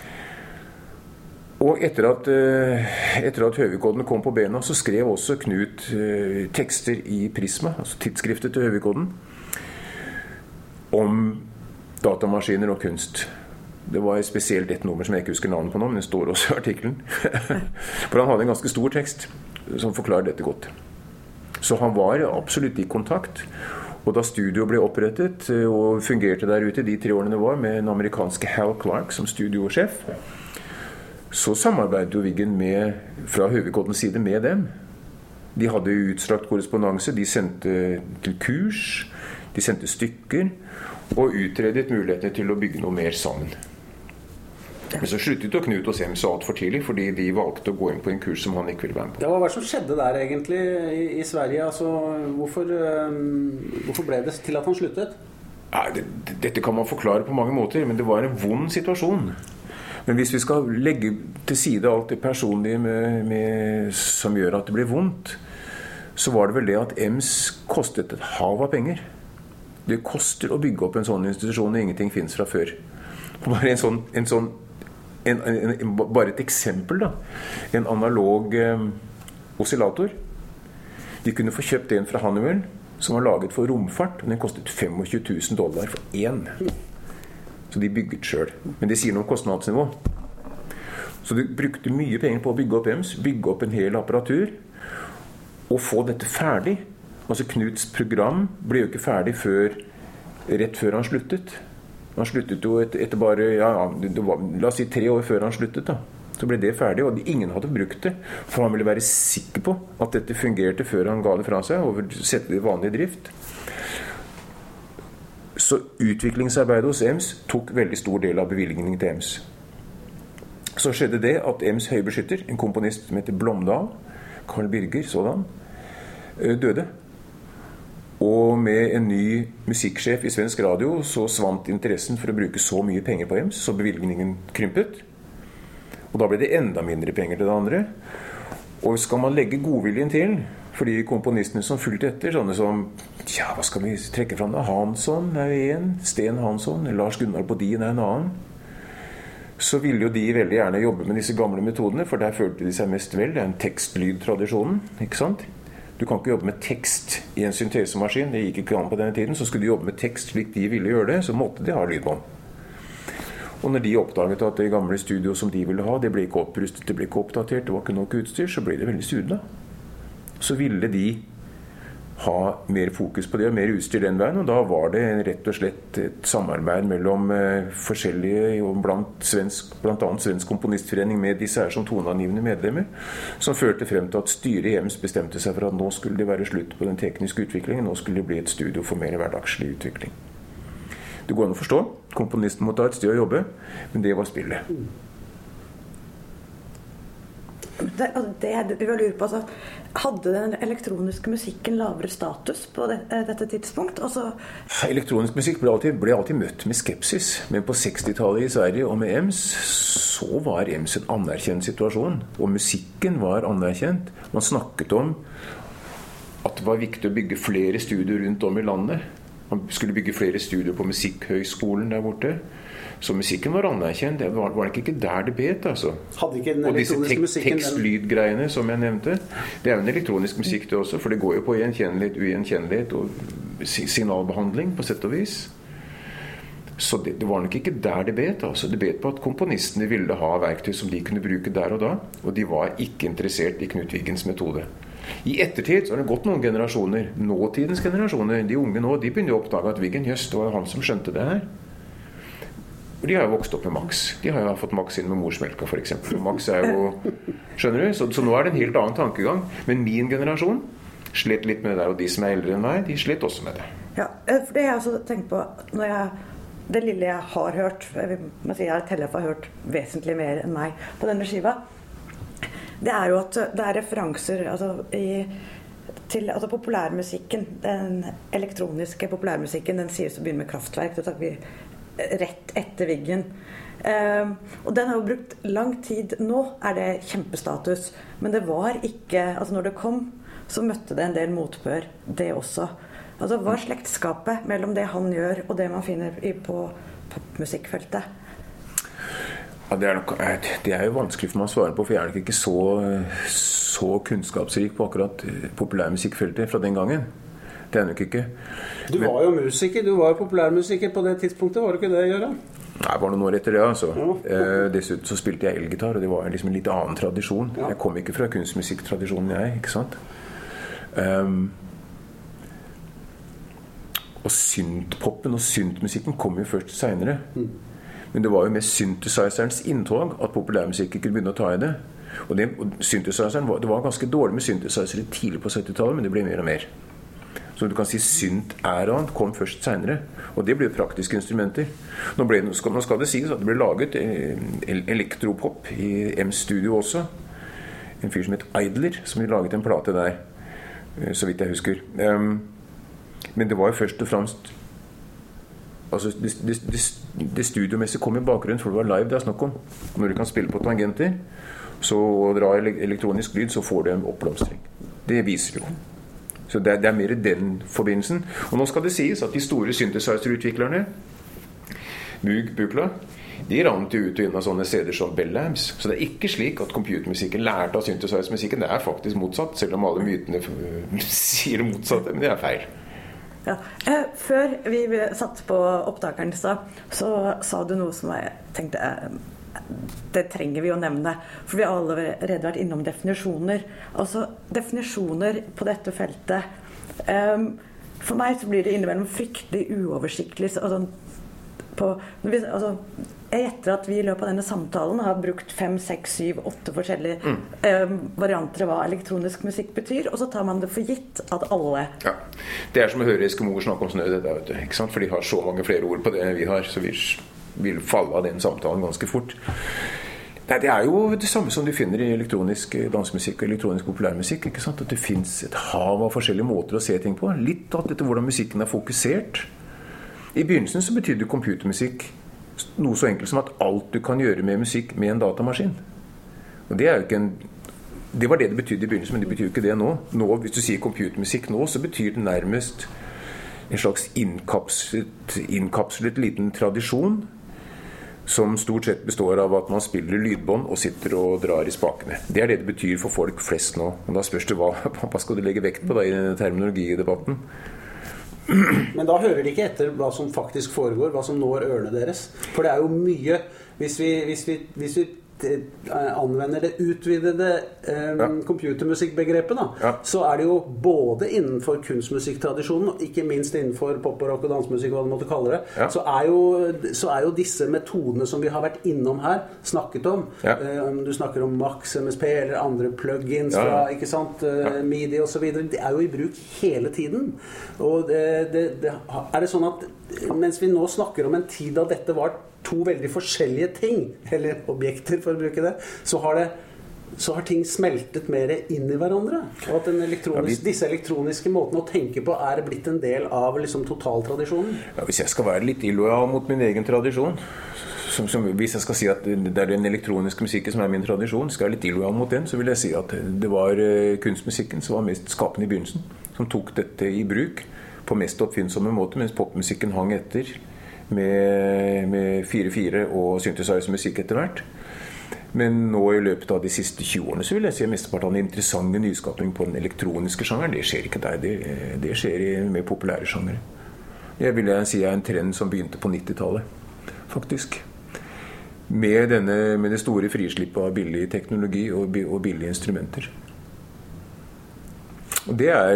Og etter at Høvikodden kom på bena, så skrev også Knut tekster i Prisma, altså tidsskriftet til Høvikodden, om datamaskiner og kunst. Det var spesielt et nummer som jeg ikke husker navnet på nå, men det står også i artikkelen. For han hadde en ganske stor tekst som forklarer dette godt. Så han var absolutt i kontakt. Og da studio ble opprettet og fungerte der ute de 3 årene det var, med den amerikanske Hal Clark som studiosjef, så samarbeidet jo Wiggen fra Høvikodens side med dem. De hadde utstrakt korrespondanse, de sendte til kurs, de sendte stykker, og utredet mulighetene til å bygge noe mer sammen. Men så sluttet jo Knut hos Ems alt for tidlig, fordi de valgte å gå inn på en kurs som han ikke ville være med på. Ja, hva var det som skjedde der egentlig i Sverige? Altså, hvorfor ble det til at han sluttet? Ja, dette kan man forklare på mange måter, men det var en vond situasjon. Men hvis vi skal legge til side alt det personlige som gjør at det blir vondt, så var det vel det at Ems kostet et hav av penger. Det koster å bygge opp en sånn institusjon, og ingenting finnes fra før. Bare bare et eksempel da. En analog oscillator. De kunne få kjøpt en fra Honeywell som var laget for romfart, og den kostet $25,000 for en. Så de bygget selv. Men det sier noe om kostnadsnivå. Så de brukte mye penger på å bygge opp EMS, bygge opp en hel apparatur, og få dette ferdig. Altså Knuts program ble jo ikke ferdig rett før han sluttet. Han sluttet jo etter bare, la oss si 3 år før han sluttet da. Så ble det ferdig, og ingen hadde brukt det. For han ville være sikker på at dette fungerte før han ga det fra seg, og sette det i vanlig drift. Så utviklingsarbeidet hos EMS tok veldig stor del av bevilgningen til EMS. Så skjedde det at EMS høybeskytter, en komponist som heter Blomdal, Carl Birger sådan, døde. Og med en ny musikksjef i Svensk Radio så svant interessen for å bruke så mye penger på EMS, så bevilgningen krympet. Og da ble det enda mindre penger til det andre. Og skal man legge godviljen til, fordi komponistene som fulgte etter, sånne som, hva skal vi trekke fram da? Hansson er en, Sten Hansson, Lars Gunnar Bodin er en annen. Så ville jo de veldig gjerne jobbe med disse gamle metodene, for der følte de seg mest vel. Det er en tekst-lyd-tradisjonen, ikke sant? Du kan ikke jobbe med tekst i en syntesemaskin, det gikk ikke an på denne tiden, så skulle du jobbe med tekst slik de ville gjøre det, så måtte de ha lydbånd. Og når de oppdaget at det gamle studio som de ville ha, det ble ikke opprustet, det ble ikke oppdatert, det var ikke nok utstyr, så ble det veldig sudla. Så ville de ha mer fokus på det og mer utstyr den veien, og da var det rett og slett et samarbeid mellom forskjellige, blant annet Svensk Komponistforening med disse her som toneangivende medlemmer, som førte frem til at styret i EMS bestemte seg for at nå skulle det være slutt på den tekniske utviklingen, nå skulle det bli et studio for mer hverdagslig utvikling. Det går an å forstå, komponisten måtte ha et sted å jobbe, men det var spillet. Det vi vil lure på, altså, hadde den elektroniske musikken lavere status på dette tidspunkt? Altså... Elektronisk musikk ble alltid møtt med skepsis, men på 60-tallet i Sverige og med EMS så var EMS en anerkjent situasjon, og musikken var anerkjent. Man snakket om at det var viktig å bygge flere studier rundt om i landet. Man skulle bygge flere studier på Musikkhøgskolen der borte. Så musikken var anerkjent. Det var ikke der det bet, altså. Hadde ikke den elektroniske musikken... Og disse tekstlydgreiene som jeg nevnte, det er jo en elektronisk musikk det også, for det går jo på gjenkjennelighet, ugjenkjennelighet og signalbehandling på sett og vis. Så det var nok ikke der det bet, altså. Det bet på at komponistene ville ha verktøy som de kunne bruke der og da, og de var ikke interessert i Knut Wiggens metode. I ettertid så har det gått noen generasjoner, nåtidens generasjoner, de unge nå, de begynner å oppdage at Wiggen, jøss, det var han som skjønte det her. Og de har jo vokst opp med Max. De har jo fått Max inn med morsmelka, for eksempel. Og Max er jo, skjønner du? Så nå er det en helt annen tankegang. Men min generasjon slet litt med det der, og de som er eldre enn meg, de slet også med det. Ja, for det jeg også tenkt på, det lille jeg har hørt, jeg må si at Tellef har hørt vesentlig mer enn meg på denne skiva, det er jo at det er referanser til populærmusikken, den elektroniske populærmusikken, den sies å begynne med Kraftwerk, det tar vi rett etter Wiggen. Og den har jo brukt lang tid. Nå er det kjempestatus, men det var ikke, altså når det kom, så møtte det en del motbør, det også. Altså hva er slektskapet mellom det han gjør og det man finner på popmusikkfeltet? Ja, det er jo vanskelig for meg å svare på, for jeg er nok ikke så kunnskapsrik på akkurat populærmusikkfeltet fra den gangen. Det er nok ikke. Du var jo musiker, du var jo populærmusiker på det tidspunktet, var det ikke det, Gøran? Nei, det var noen år etter det, altså. Dessuten så spilte jeg elgitar, og det var liksom en litt annen tradisjon. Jeg kom ikke fra kunstmusikktradisjonen, ikke sant? Og syntpoppen og syntmusikken kom jo først senere. Men det var jo med synthesizerens inntog at populærmusikk kunne begynne å ta i det. Og synthesizeren det var ganske dårlig med synthesizere tidlig på 70-tallet, men det ble mer og mer. Så du kan si synt-æraen kom først senere, og det ble praktiske instrumenter. Nå skal det sies at det ble laget elektropop i M-studio også. En fyr som het Idler, som laget en plate der, så vidt jeg husker. Men det var jo først og fremst altså det studiomessige kom i bakgrunnen, for det var live det er snakk om. Når du kan spille på tangenter og dra elektronisk lyd, så får du en oppblomstring. Det viser jo. Så det er mer i den forbindelsen. Og nå skal det sies at de store synthesizer-utviklerne, Moog, Buchla, de rant ut og inn av sånne steder som Bell Labs. Så det er ikke slik at computermusikken lærte av synthesizer-musikken. Det er faktisk motsatt, selv om alle mytene sier det motsatte, men det er feil. Ja. Før vi satt på opptakeren så sa du noe som jeg tenkte det trenger vi å nevne, for vi har allerede vært innom definisjoner. Altså definisjoner på dette feltet. For meg så blir det innimellom fryktelig uoversiktlig. Jeg gjetter at vi i løpet av denne samtalen har brukt 5, 6, 7, 8 forskjellige varianter av hva elektronisk musikk betyr, og så tar man det for gitt at alle... Ja, det er som å høre eskimoer snakke om snø, dette, vet du, ikke sant? For de har så mange flere ord på det vi har, så vi vil falle av den samtalen ganske fort. Nei, det er jo det samme som du finner i elektronisk dansemusikk og elektronisk populærmusikk, ikke sant? At det finnes et hav av forskjellige måter å se ting på. Litt av dette hvordan musikken er fokusert. I begynnelsen så betydde computermusikk noe så enkelt som at alt du kan gjøre med musikk med en datamaskin. Og det er jo ikke det var det betydde i begynnelsen, men det betyr jo ikke det nå. Nå, hvis du sier computermusikk nå, så betyr det nærmest en slags innkapslet liten tradisjon som stort sett består av at man spiller lydbånd og sitter og drar i spakene. Det er det betyr for folk flest nå. Og da spørs det hva skal du legge vekt på da i terminologidebatten. Men da hører de ikke etter hva som faktisk foregår, hva som når ørene deres. For det er jo mye, hvis vi anvender det utvidede computermusikkbegrepet da, så er det jo både innenfor kunstmusikktradisjonen og ikke minst innenfor pop- og rock- og dansemusikk, hva du måtte kalle det, så er jo disse metodene som vi har vært innom her, snakket om. Du snakker om Max, MSP eller andre plugins fra, ikke sant, MIDI og så videre. Det er jo i bruk hele tiden. Og er det sånn at mens vi nå snakker om en tid da dette var 2 veldig forskjellige ting, eller objekter for å bruke det, så har ting smeltet mer inn i hverandre. Og at disse elektroniske måtene å tenke på er blitt en del av liksom totaltradisjonen. Ja, hvis jeg skal være litt illojal mot min egen tradisjon, hvis jeg skal si at det er den elektroniske musikken som er min tradisjon, skal jeg være litt illojal mot den, så vil jeg si at det var kunstmusikken som var mest skapende i begynnelsen, som tok dette i bruk på mest oppfinnsomme måte, mens popmusikken hang etter med 4/4 og synthesizer-musikk etter hvert. Men nå i løpet av de siste 20 årene så vil jeg si mesteparten av den interessante nyskapning på den elektroniske sjangeren. Det skjer ikke der, det skjer med populære sjangere. Det vil jeg si er en trend som begynte på 90-tallet, faktisk. Med det store frislippet av billig teknologi og billige instrumenter. Og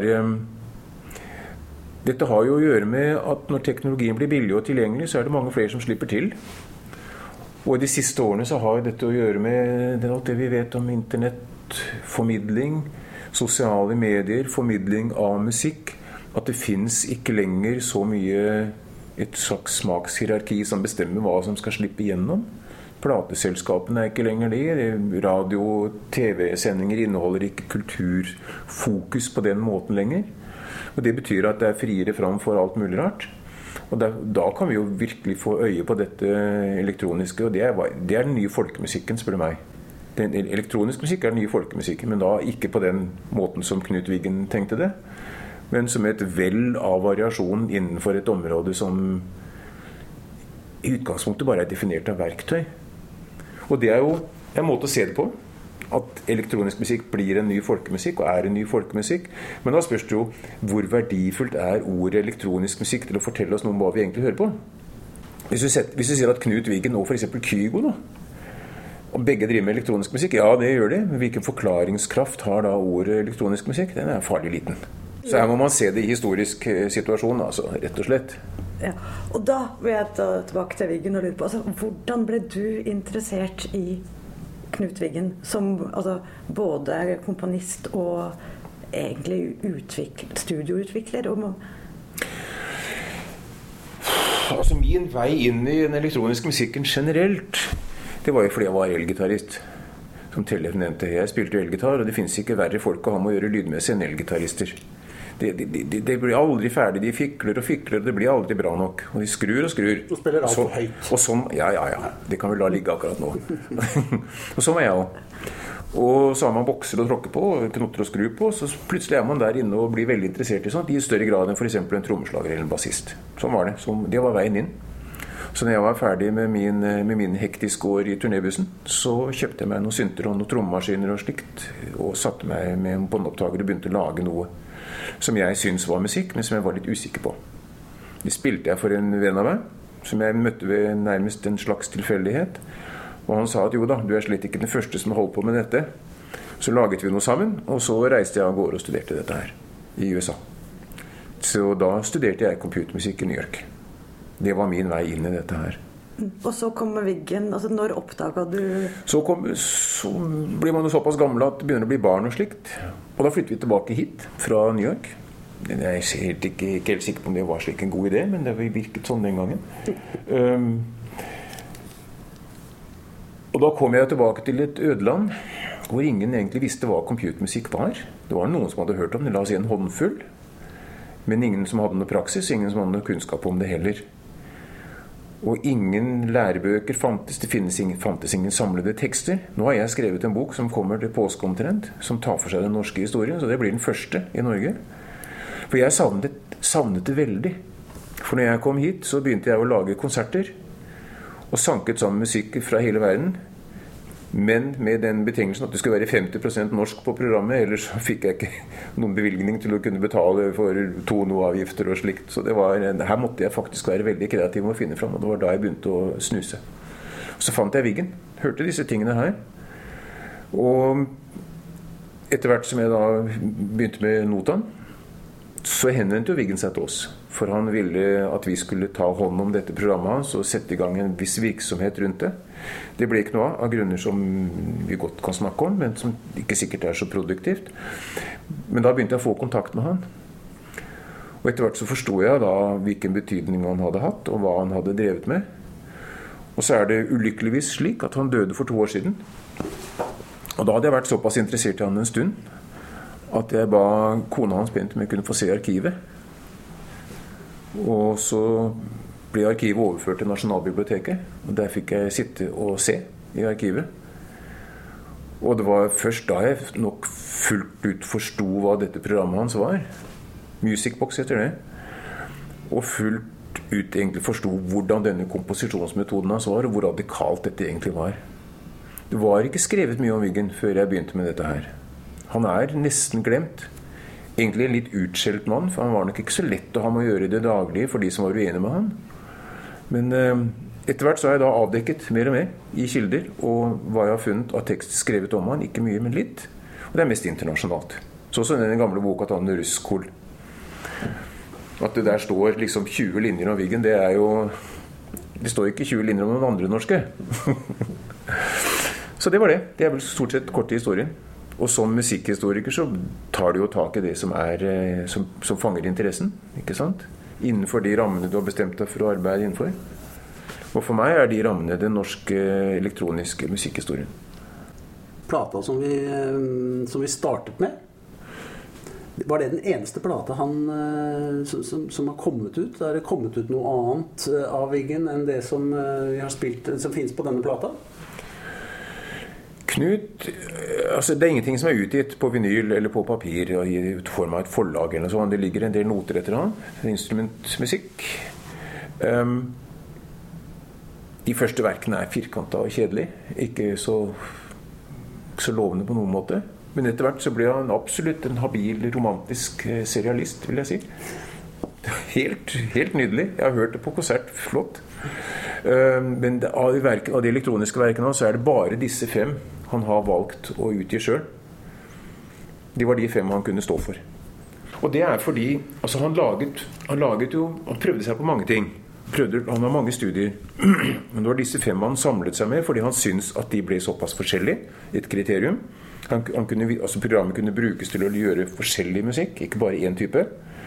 dette har jo å gjøre med at når teknologien blir billig og tilgjengelig, så er det mange flere som slipper til. Og i de siste årene så har dette å gjøre med alt det vi vet om internettformidling, sosiale medier, formidling av musikk, at det finnes ikke lenger så mye et slags smakshierarki som bestemmer hva som skal slippe igjennom. Plateselskapene er ikke lenger det. Radio- og TV-sendinger inneholder ikke kulturfokus på den måten lenger. Og det betyr at det er friere fram for alt mulig rart. Og da kan vi jo virkelig få øye på dette elektroniske, og det er den nye folkemusikken, spør du meg. Den elektroniske musikk er den nye folkemusikken, men da ikke på den måten som Knut Wiggen tenkte det, men som et vell av variasjon innenfor et område som i utgangspunktet bare er definert av verktøy. Og det er jo en måte å se det på. at elektronisk musikk blir en ny folkemusikk, og en ny folkemusikk. Men da spørs det jo, hvor verdifullt ordet elektronisk musikk til å fortelle oss noe om hva vi egentlig hører på? Hvis du sier at Knut Wiggen og for eksempel Kygo da, og begge driver med elektronisk musikk, ja, det gjør de. Men hvilken forklaringskraft har da ordet elektronisk musikk? Den farlig liten. Så her må man se det i historisk situasjon, altså, rett og slett. Ja, og da vil jeg tilbake til Wiggen og lure på, altså, hvordan ble du interessert i Knut Wiggen som både komponist og egentlig studioutvikler? Altså, min vei inn i den elektroniske musikken generelt, det var jo fordi jeg var elgitarist, som Tellef nevnte. Jeg spilte elgitar, og det finnes ikke verre folk å ha med å gjøre lydmessig enn elgitarister. Det blir aldri ferdig. De fikler og fikler, og det blir aldri bra nok. Og de skrur og skrur. Og spiller alt for høyt. Og sånn, ja. Det kan vel da ligge akkurat nå. Og sånn var jeg også. Og så har man bokser å tråkke på, knotter å skru på, så plutselig man der inne og blir veldig interessert i sånt, i større grad enn for eksempel en trommeslager eller en bassist. Sånn var det. Det var veien inn. Så når jeg var ferdig med min hektiske år i turnébussen, så kjøpte jeg meg noen synter og noen trommemaskiner og slikt, og satte meg med en båndopptaker og begynte å lage noe som jeg syntes var musikk, men som jeg var litt usikker på. Det spilte jeg for en venn av meg, som jeg møtte ved nærmest en slags tilfeldighet, og han sa at jo da, du slett ikke den første som holdt på med dette. Så laget vi noe sammen, og så reiste jeg av gårde og studerte dette her i USA. Så da studerte jeg computermusikk i New York. Det var min vei inn i dette her. Og så kommer Wiggen, altså når oppdaget du... Så blir man jo såpass gammel at det begynner å bli barn og slikt. Og da flyttet vi tilbake hit, fra New York. Jeg er ikke helt sikker på om det var slik en god idé, men det virket sånn den gangen. Og da kom jeg tilbake til et ødeland, hvor ingen egentlig visste hva computermusikk var. Det var noen som hadde hørt om det, la oss si en håndfull. Men ingen som hadde noe praksis, ingen som hadde noe kunnskap om det heller. Og ingen lærebøker fantes, fantes ingen samlede tekster. Nå har jeg skrevet en bok som kommer til påske omtrent, som tar for seg den norske historien, så det blir den første i Norge. For jeg savnet det veldig. For når jeg kom hit, så begynte jeg å lage konserter, og sanket sammen musikk fra hele verden, men med den betingelsen at det skulle være 50% norsk på programmet, ellers fikk jeg ikke noen bevilgning til å kunne betale for tonoavgifter og slikt. Så her måtte jeg faktisk være veldig kreativ med å finne fram, og det var da jeg begynte å snuse. Så fant jeg Wiggen, hørte disse tingene her, og etter hvert som jeg da begynte med notaen, så henvendte jo Wiggen seg til oss, for han ville at vi skulle ta hånd om dette programmet hans og sette i gang en viss virksomhet rundt det. Det ble ikke noe av grunner som vi godt kan snakke om, men som ikke sikkert så produktivt. Men da begynte jeg å få kontakt med han. Og etter hvert så forstod jeg da hvilken betydning han hadde hatt, og hva han hadde drevet med. Og så det ulykkeligvis slik at han døde for 2 år siden. Og da hadde jeg vært såpass interessert i han en stund, at jeg ba kona hans pent om jeg kunne få se arkivet. Og så ble arkivet overført til Nasjonalbiblioteket, og der fikk jeg sitte og se i arkivet. Og det var først da jeg nok fullt ut forstod hva dette programmet hans var. Musicbox heter det. Og fullt ut egentlig forstod hvordan denne komposisjonsmetoden hans var, og hvor radikalt dette egentlig var. Det var ikke skrevet mye om Wiggen før jeg begynte med dette her. Han nesten glemt. Egentlig en litt utskjelt mann, for han var nok ikke så lett å ha med å gjøre i det daglige for de som var uenige med han. Men etter hvert så har jeg da avdekket mer og mer i kilder, og hva jeg har funnet av tekst skrevet om han, ikke mye, men litt. Og det mest internasjonalt. Sånn som den gamle boka til Anne Ruskol. At det der står liksom 20 linjer om Wiggen, det jo... Det står ikke 20 linjer om noen andre norske. Så det var det. Det vel stort sett kort i historien. Og som musikkhistoriker så tar du jo tak i det som som fanger interessen, ikke sant? Innenfor de rammene du har bestemt deg for å arbeide innenfor. Og for meg de rammene den norske elektroniske musikkhistorien. Plata som vi startet med, var det den eneste plata som har kommet ut? Det kommet ut noe annet av Wiggen enn det som vi har spilt, som finnes på denne plata? Knut, altså det ingenting som utgitt på vinyl eller på papir i form av et forlag eller sånn. Det ligger en del noter etter han, instrumentmusikk. De første verkene firkantet og kjedelig, ikke så ikke så lovende på noen måte. Men etter hvert så ble han absolutt en habil, romantisk serialist, vil jeg si. Helt nydelig. Jeg har hørt det på konsert. Flott. Men av de elektroniske verkene så er det bare disse 5 han har valgt å utgi selv. De var de 5 han kunne stå for. Og det er fordi altså han prøvde seg på mange ting. Han har mange studier. Men det var disse 5 han samlet seg med fordi han syntes at de ble såpass forskjellige, et kriterium. Programmet kunne brukes til å gjøre forskjellig musikk, ikke bare én type.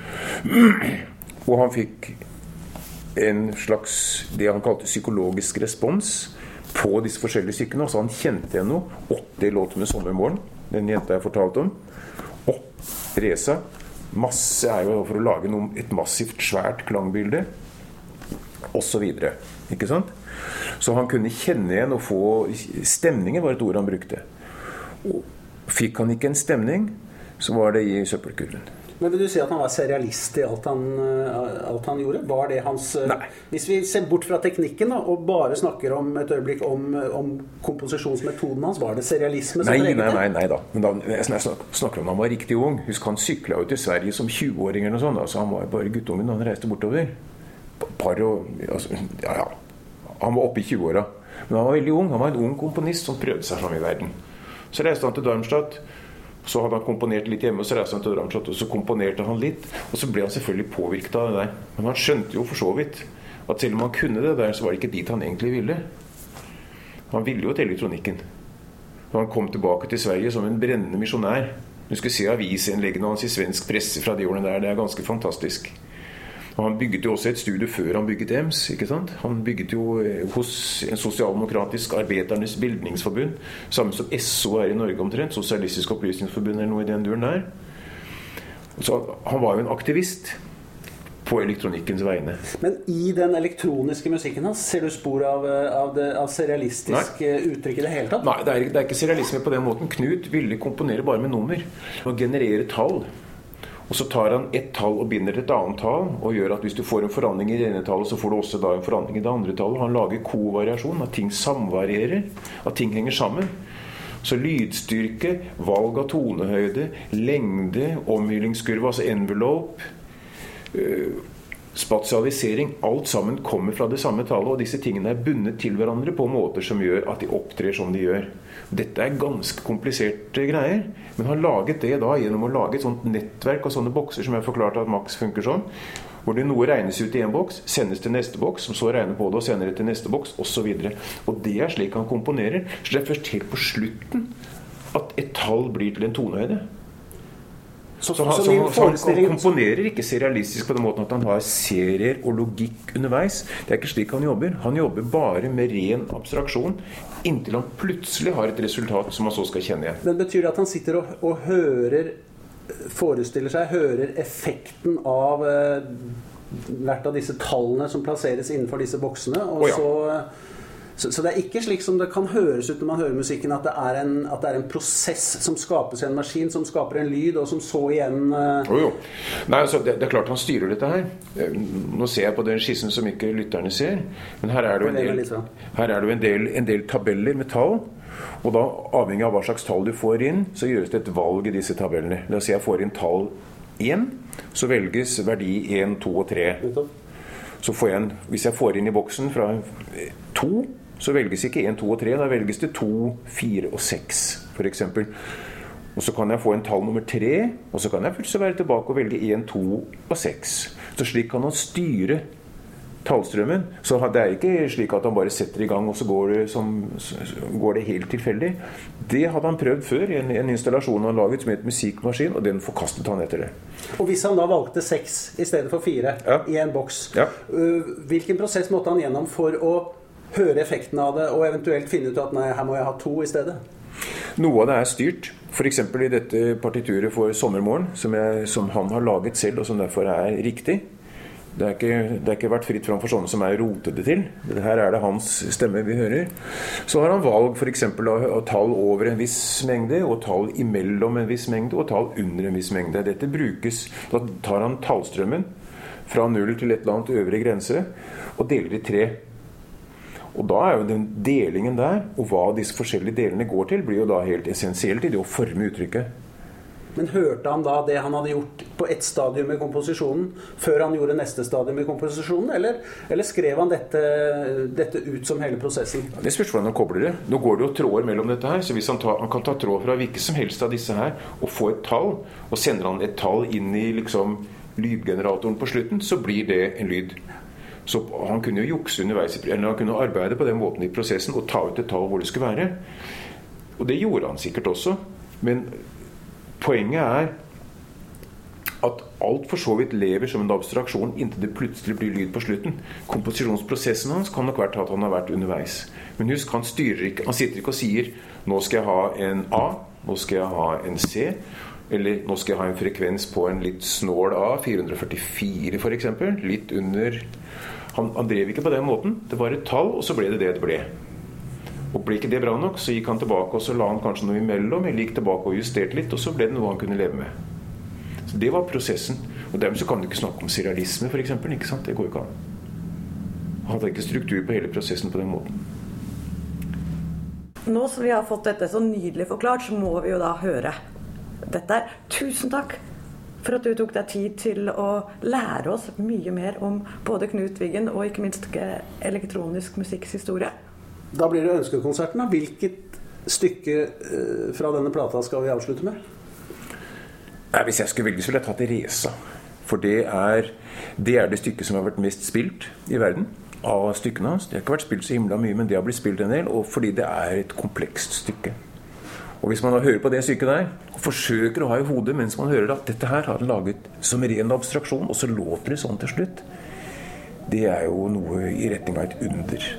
Og han fikk en slags, det han kalte psykologisk respons på disse forskjellige stykkene. Altså han kjente igjen noe. 80 låter med Sommermorgen, den jenta jeg fortalte om. Og Reza, masse er jo for å lage et massivt, svært klangbilde, og så videre. Ikke sant? Så han kunne kjenne igjen og få stemninger, var et ord han brukte. Og fikk han ikke en stemning, så var det i søppelkurven. Men vil du si at han var serialist i alt han gjorde? Var det hans... Nei. Hvis vi ser bort fra teknikken da, og bare snakker om et øyeblikk om komposisjonsmetoden hans, var det serialisme som preget det? Nei da. Men da jeg snakker om han var riktig ung. Husk, han syklet jo til Sverige som 20-åring eller sånn. Altså, han var bare guttungen da han reiste bortover. Han var oppe i 20-åra. Men han var veldig ung. Han var en ung komponist som prøvde seg fram i verden. Så reiste han til Darmstadt, så hadde han komponert litt hjemme, og så reiste han til Darmstadt, og så komponerte han litt, og så ble han selvfølgelig påvirket av det der. Men han skjønte jo for så vidt at selv om han kunne det der, så var det ikke dit han egentlig ville. Han ville jo til elektronikken. Da han kom tilbake til Sverige som en brennende misjonær. Du skal se avisinnleggene hans i svensk presse fra de årene der, det er ganske fantastisk. Og han bygget jo også et studie før han bygget EMS, ikke sant? Han bygget jo hos en sosialdemokratisk arbeidernes bildningsforbund, samme som SO er i Norge omtrent, Sosialistisk opplysningsforbund eller noe i den duren der. Så han var jo en aktivist på elektronikkens vegne. Men i den elektroniske musikken hans, ser du spor av serialistisk uttrykk i det hele tatt? Nei, det er ikke serialisme på den måten. Knut ville komponere bare med nummer, og generere tall. Og så tar han ett tall og binder til et annet tall, og gjør at hvis du får en forandring i det ene tallet, så får du også da en forandring i det andre tallet. Han lager kovariasjon, at ting samvarierer, at ting henger sammen. Så lydstyrke, valg av tonehøyde, lengde, omhyllingskurve, altså envelope, spatialisering, alt sammen kommer fra det samme tallet, og disse tingene er bundet til hverandre på måter som gjør at de opptrer som de gjør. Dette er ganske kompliserte greier, men han laget det da gjennom å lage et sånt nettverk av sånne bokser som jeg forklarte at Max funker sånn, hvor det noe regnes ut i en boks, sendes til neste boks, som så regner på det og sender det til neste boks, og så videre. Og det er slik han komponerer, så det er først helt på slutten at et tall blir til en tonehøyde. Så han komponerer ikke serialistisk på den måten at han har serier og logikk underveis. Det er ikke slik han jobber. Han jobber bare med ren abstraksjon inntil han plutselig har et resultat som han så skal kjenne igjen. Men betyr det at han sitter og hører, forestiller seg, hører effekten av hvert av disse tallene som plasseres innenfor disse boksene, og så det er ikke slik som det kan høres ut når man hører musikken, at det er en prosess som skapes i en maskin, som skaper en lyd, og som så igjen... Jo. Nei, altså, det er klart han styrer dette her. Nå ser jeg på den skissen som ikke lytterne ser, men her er det jo en del tabeller med tall, og da, avhengig av hva slags tall du får inn, så gjøres det et valg i disse tabellene. La oss si jeg får inn tall 1, så velges verdi 1, 2 og 3. Så får jeg hvis jeg får inn i boksen fra 2, så velges ikke 1, 2 og 3, da velges det 2, 4 og 6 for eksempel. Og så kan jeg få en tall nummer 3, og så kan jeg plutselig være tilbake og velge 1, 2 og 6. Så slik kan han styre tallstrømmen. Så det er ikke slik at han bare setter i gang, og så går det helt tilfeldig. Det hadde han prøvd før i en installasjon han laget som het musikkmaskin, og den forkastet han etter det. Og hvis han da valgte 6 i stedet for 4 i en boks, hvilken prosess måtte han gjennom for å høre effekten av det, og eventuelt finne ut at nei, her må jeg ha 2 i stedet? Noe av det er styrt. For eksempel i dette partituret for Sommermorgen, som han har laget selv, og som derfor er riktig. Det er ikke vært fritt fram for sånne som er rotede til. Her er det hans stemme vi hører. Så har han valg for eksempel av tall over en viss mengde, og tall imellom en viss mengde, og tall under en viss mengde. Dette brukes, da tar han tallstrømmen fra 0 til et eller annet øvre grense, og deler i 3. Og da jo den delingen der, og hva disse forskjellige delene går til, blir jo da helt essensielt i det å forme uttrykket. Men hørte han da det han hadde gjort på ett stadium i komposisjonen, før han gjorde neste stadium i komposisjonen, eller skrev han dette ut som hele prosessen? Ja, det spørs hvordan han kobler det. Nå går det jo tråder mellom dette her, så hvis han kan ta tråd fra hvilke som helst av disse her, og få et tall, og sender han et tall inn i liksom lydgeneratoren på slutten, så blir det en lyd. Så han kunne jo jukse underveis, eller han kunne arbeide på den måten i prosessen, og ta ut et tall hvor det skulle være. Og det gjorde han sikkert også, men poenget at alt for så vidt lever som en abstraksjon inntil det plutselig blir lyd på slutten. Komposisjonsprosessen hans kan nok være at han har vært underveis. Men husk, han sitter ikke og sier nå skal jeg ha en A, nå skal jeg ha en C, eller nå skal jeg ha en frekvens på en litt snål A, 444 for eksempel, litt under. Han drev ikke på den måten. Det var et tall, og så ble det det ble. Og ble ikke det bra nok, så gikk han tilbake, og så la han kanskje noe imellom, eller gikk tilbake og justerte litt, og så ble det noe han kunne leve med. Så det var prosessen. Og dermed så kan du ikke snakke om serialisme, for eksempel, ikke sant? Det går jo ikke an. Han hadde ikke struktur på hele prosessen på den måten. Nå som vi har fått dette så nydelig forklart, så må vi jo da høre dette. Tusen takk for at du tok deg tid til å lære oss mye mer om både Knut Wiggen og ikke minst elektronisk musikks historie. Da blir det ønskekonserten. Hvilket stykke fra denne plata skal vi avslutte med? Hvis jeg skulle velge, så ville jeg tatt Resa. For det det stykket som har vært mest spilt i verden av stykkene hans. Det har ikke vært spilt så himla mye, men det har blitt spilt en del, og fordi det et komplekst stykke. Og hvis man hører på det stykket der, og forsøker å ha i hodet mens man hører at dette her har han laget som ren abstraksjon, og så låter det sånn til slutt, det jo noe i retning av et under.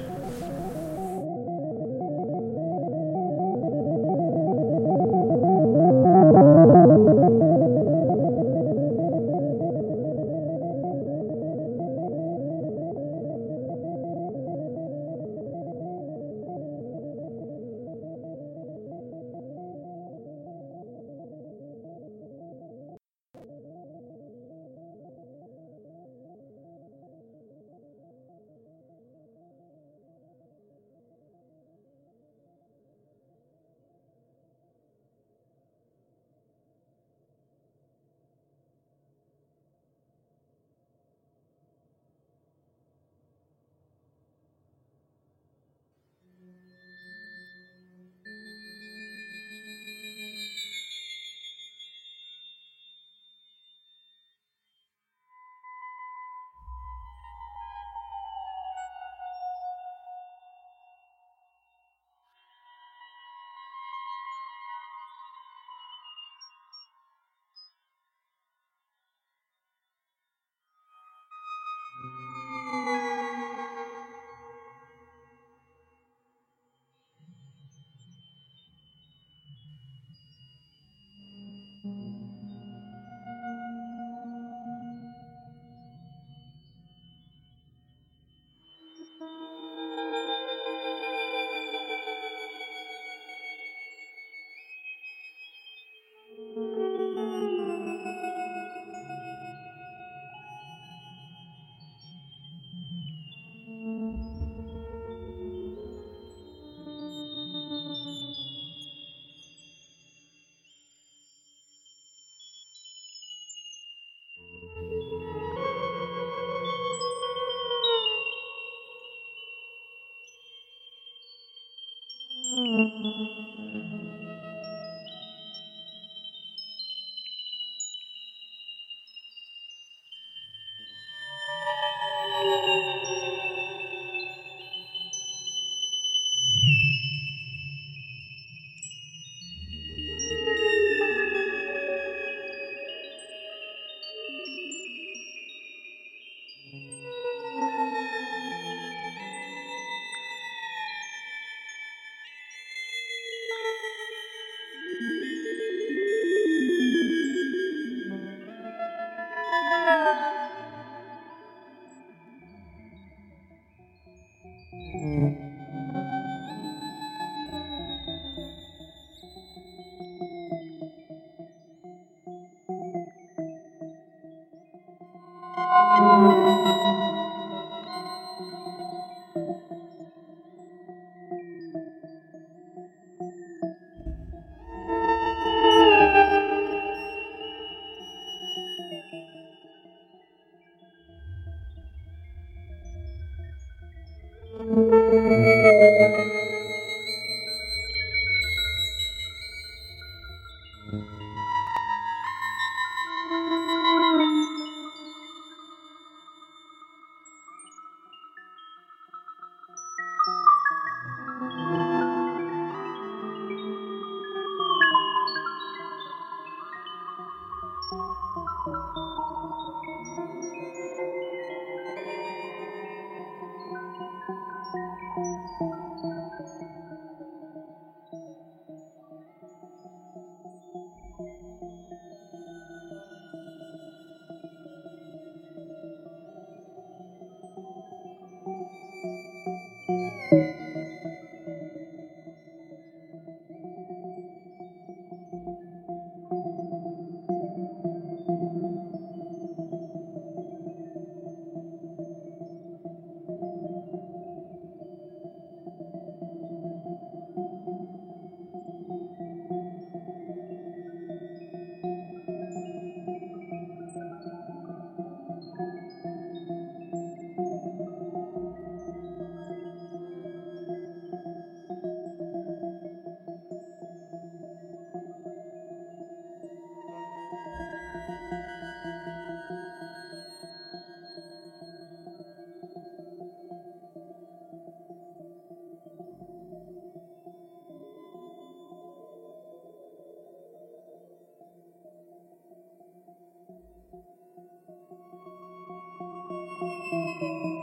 Thank you.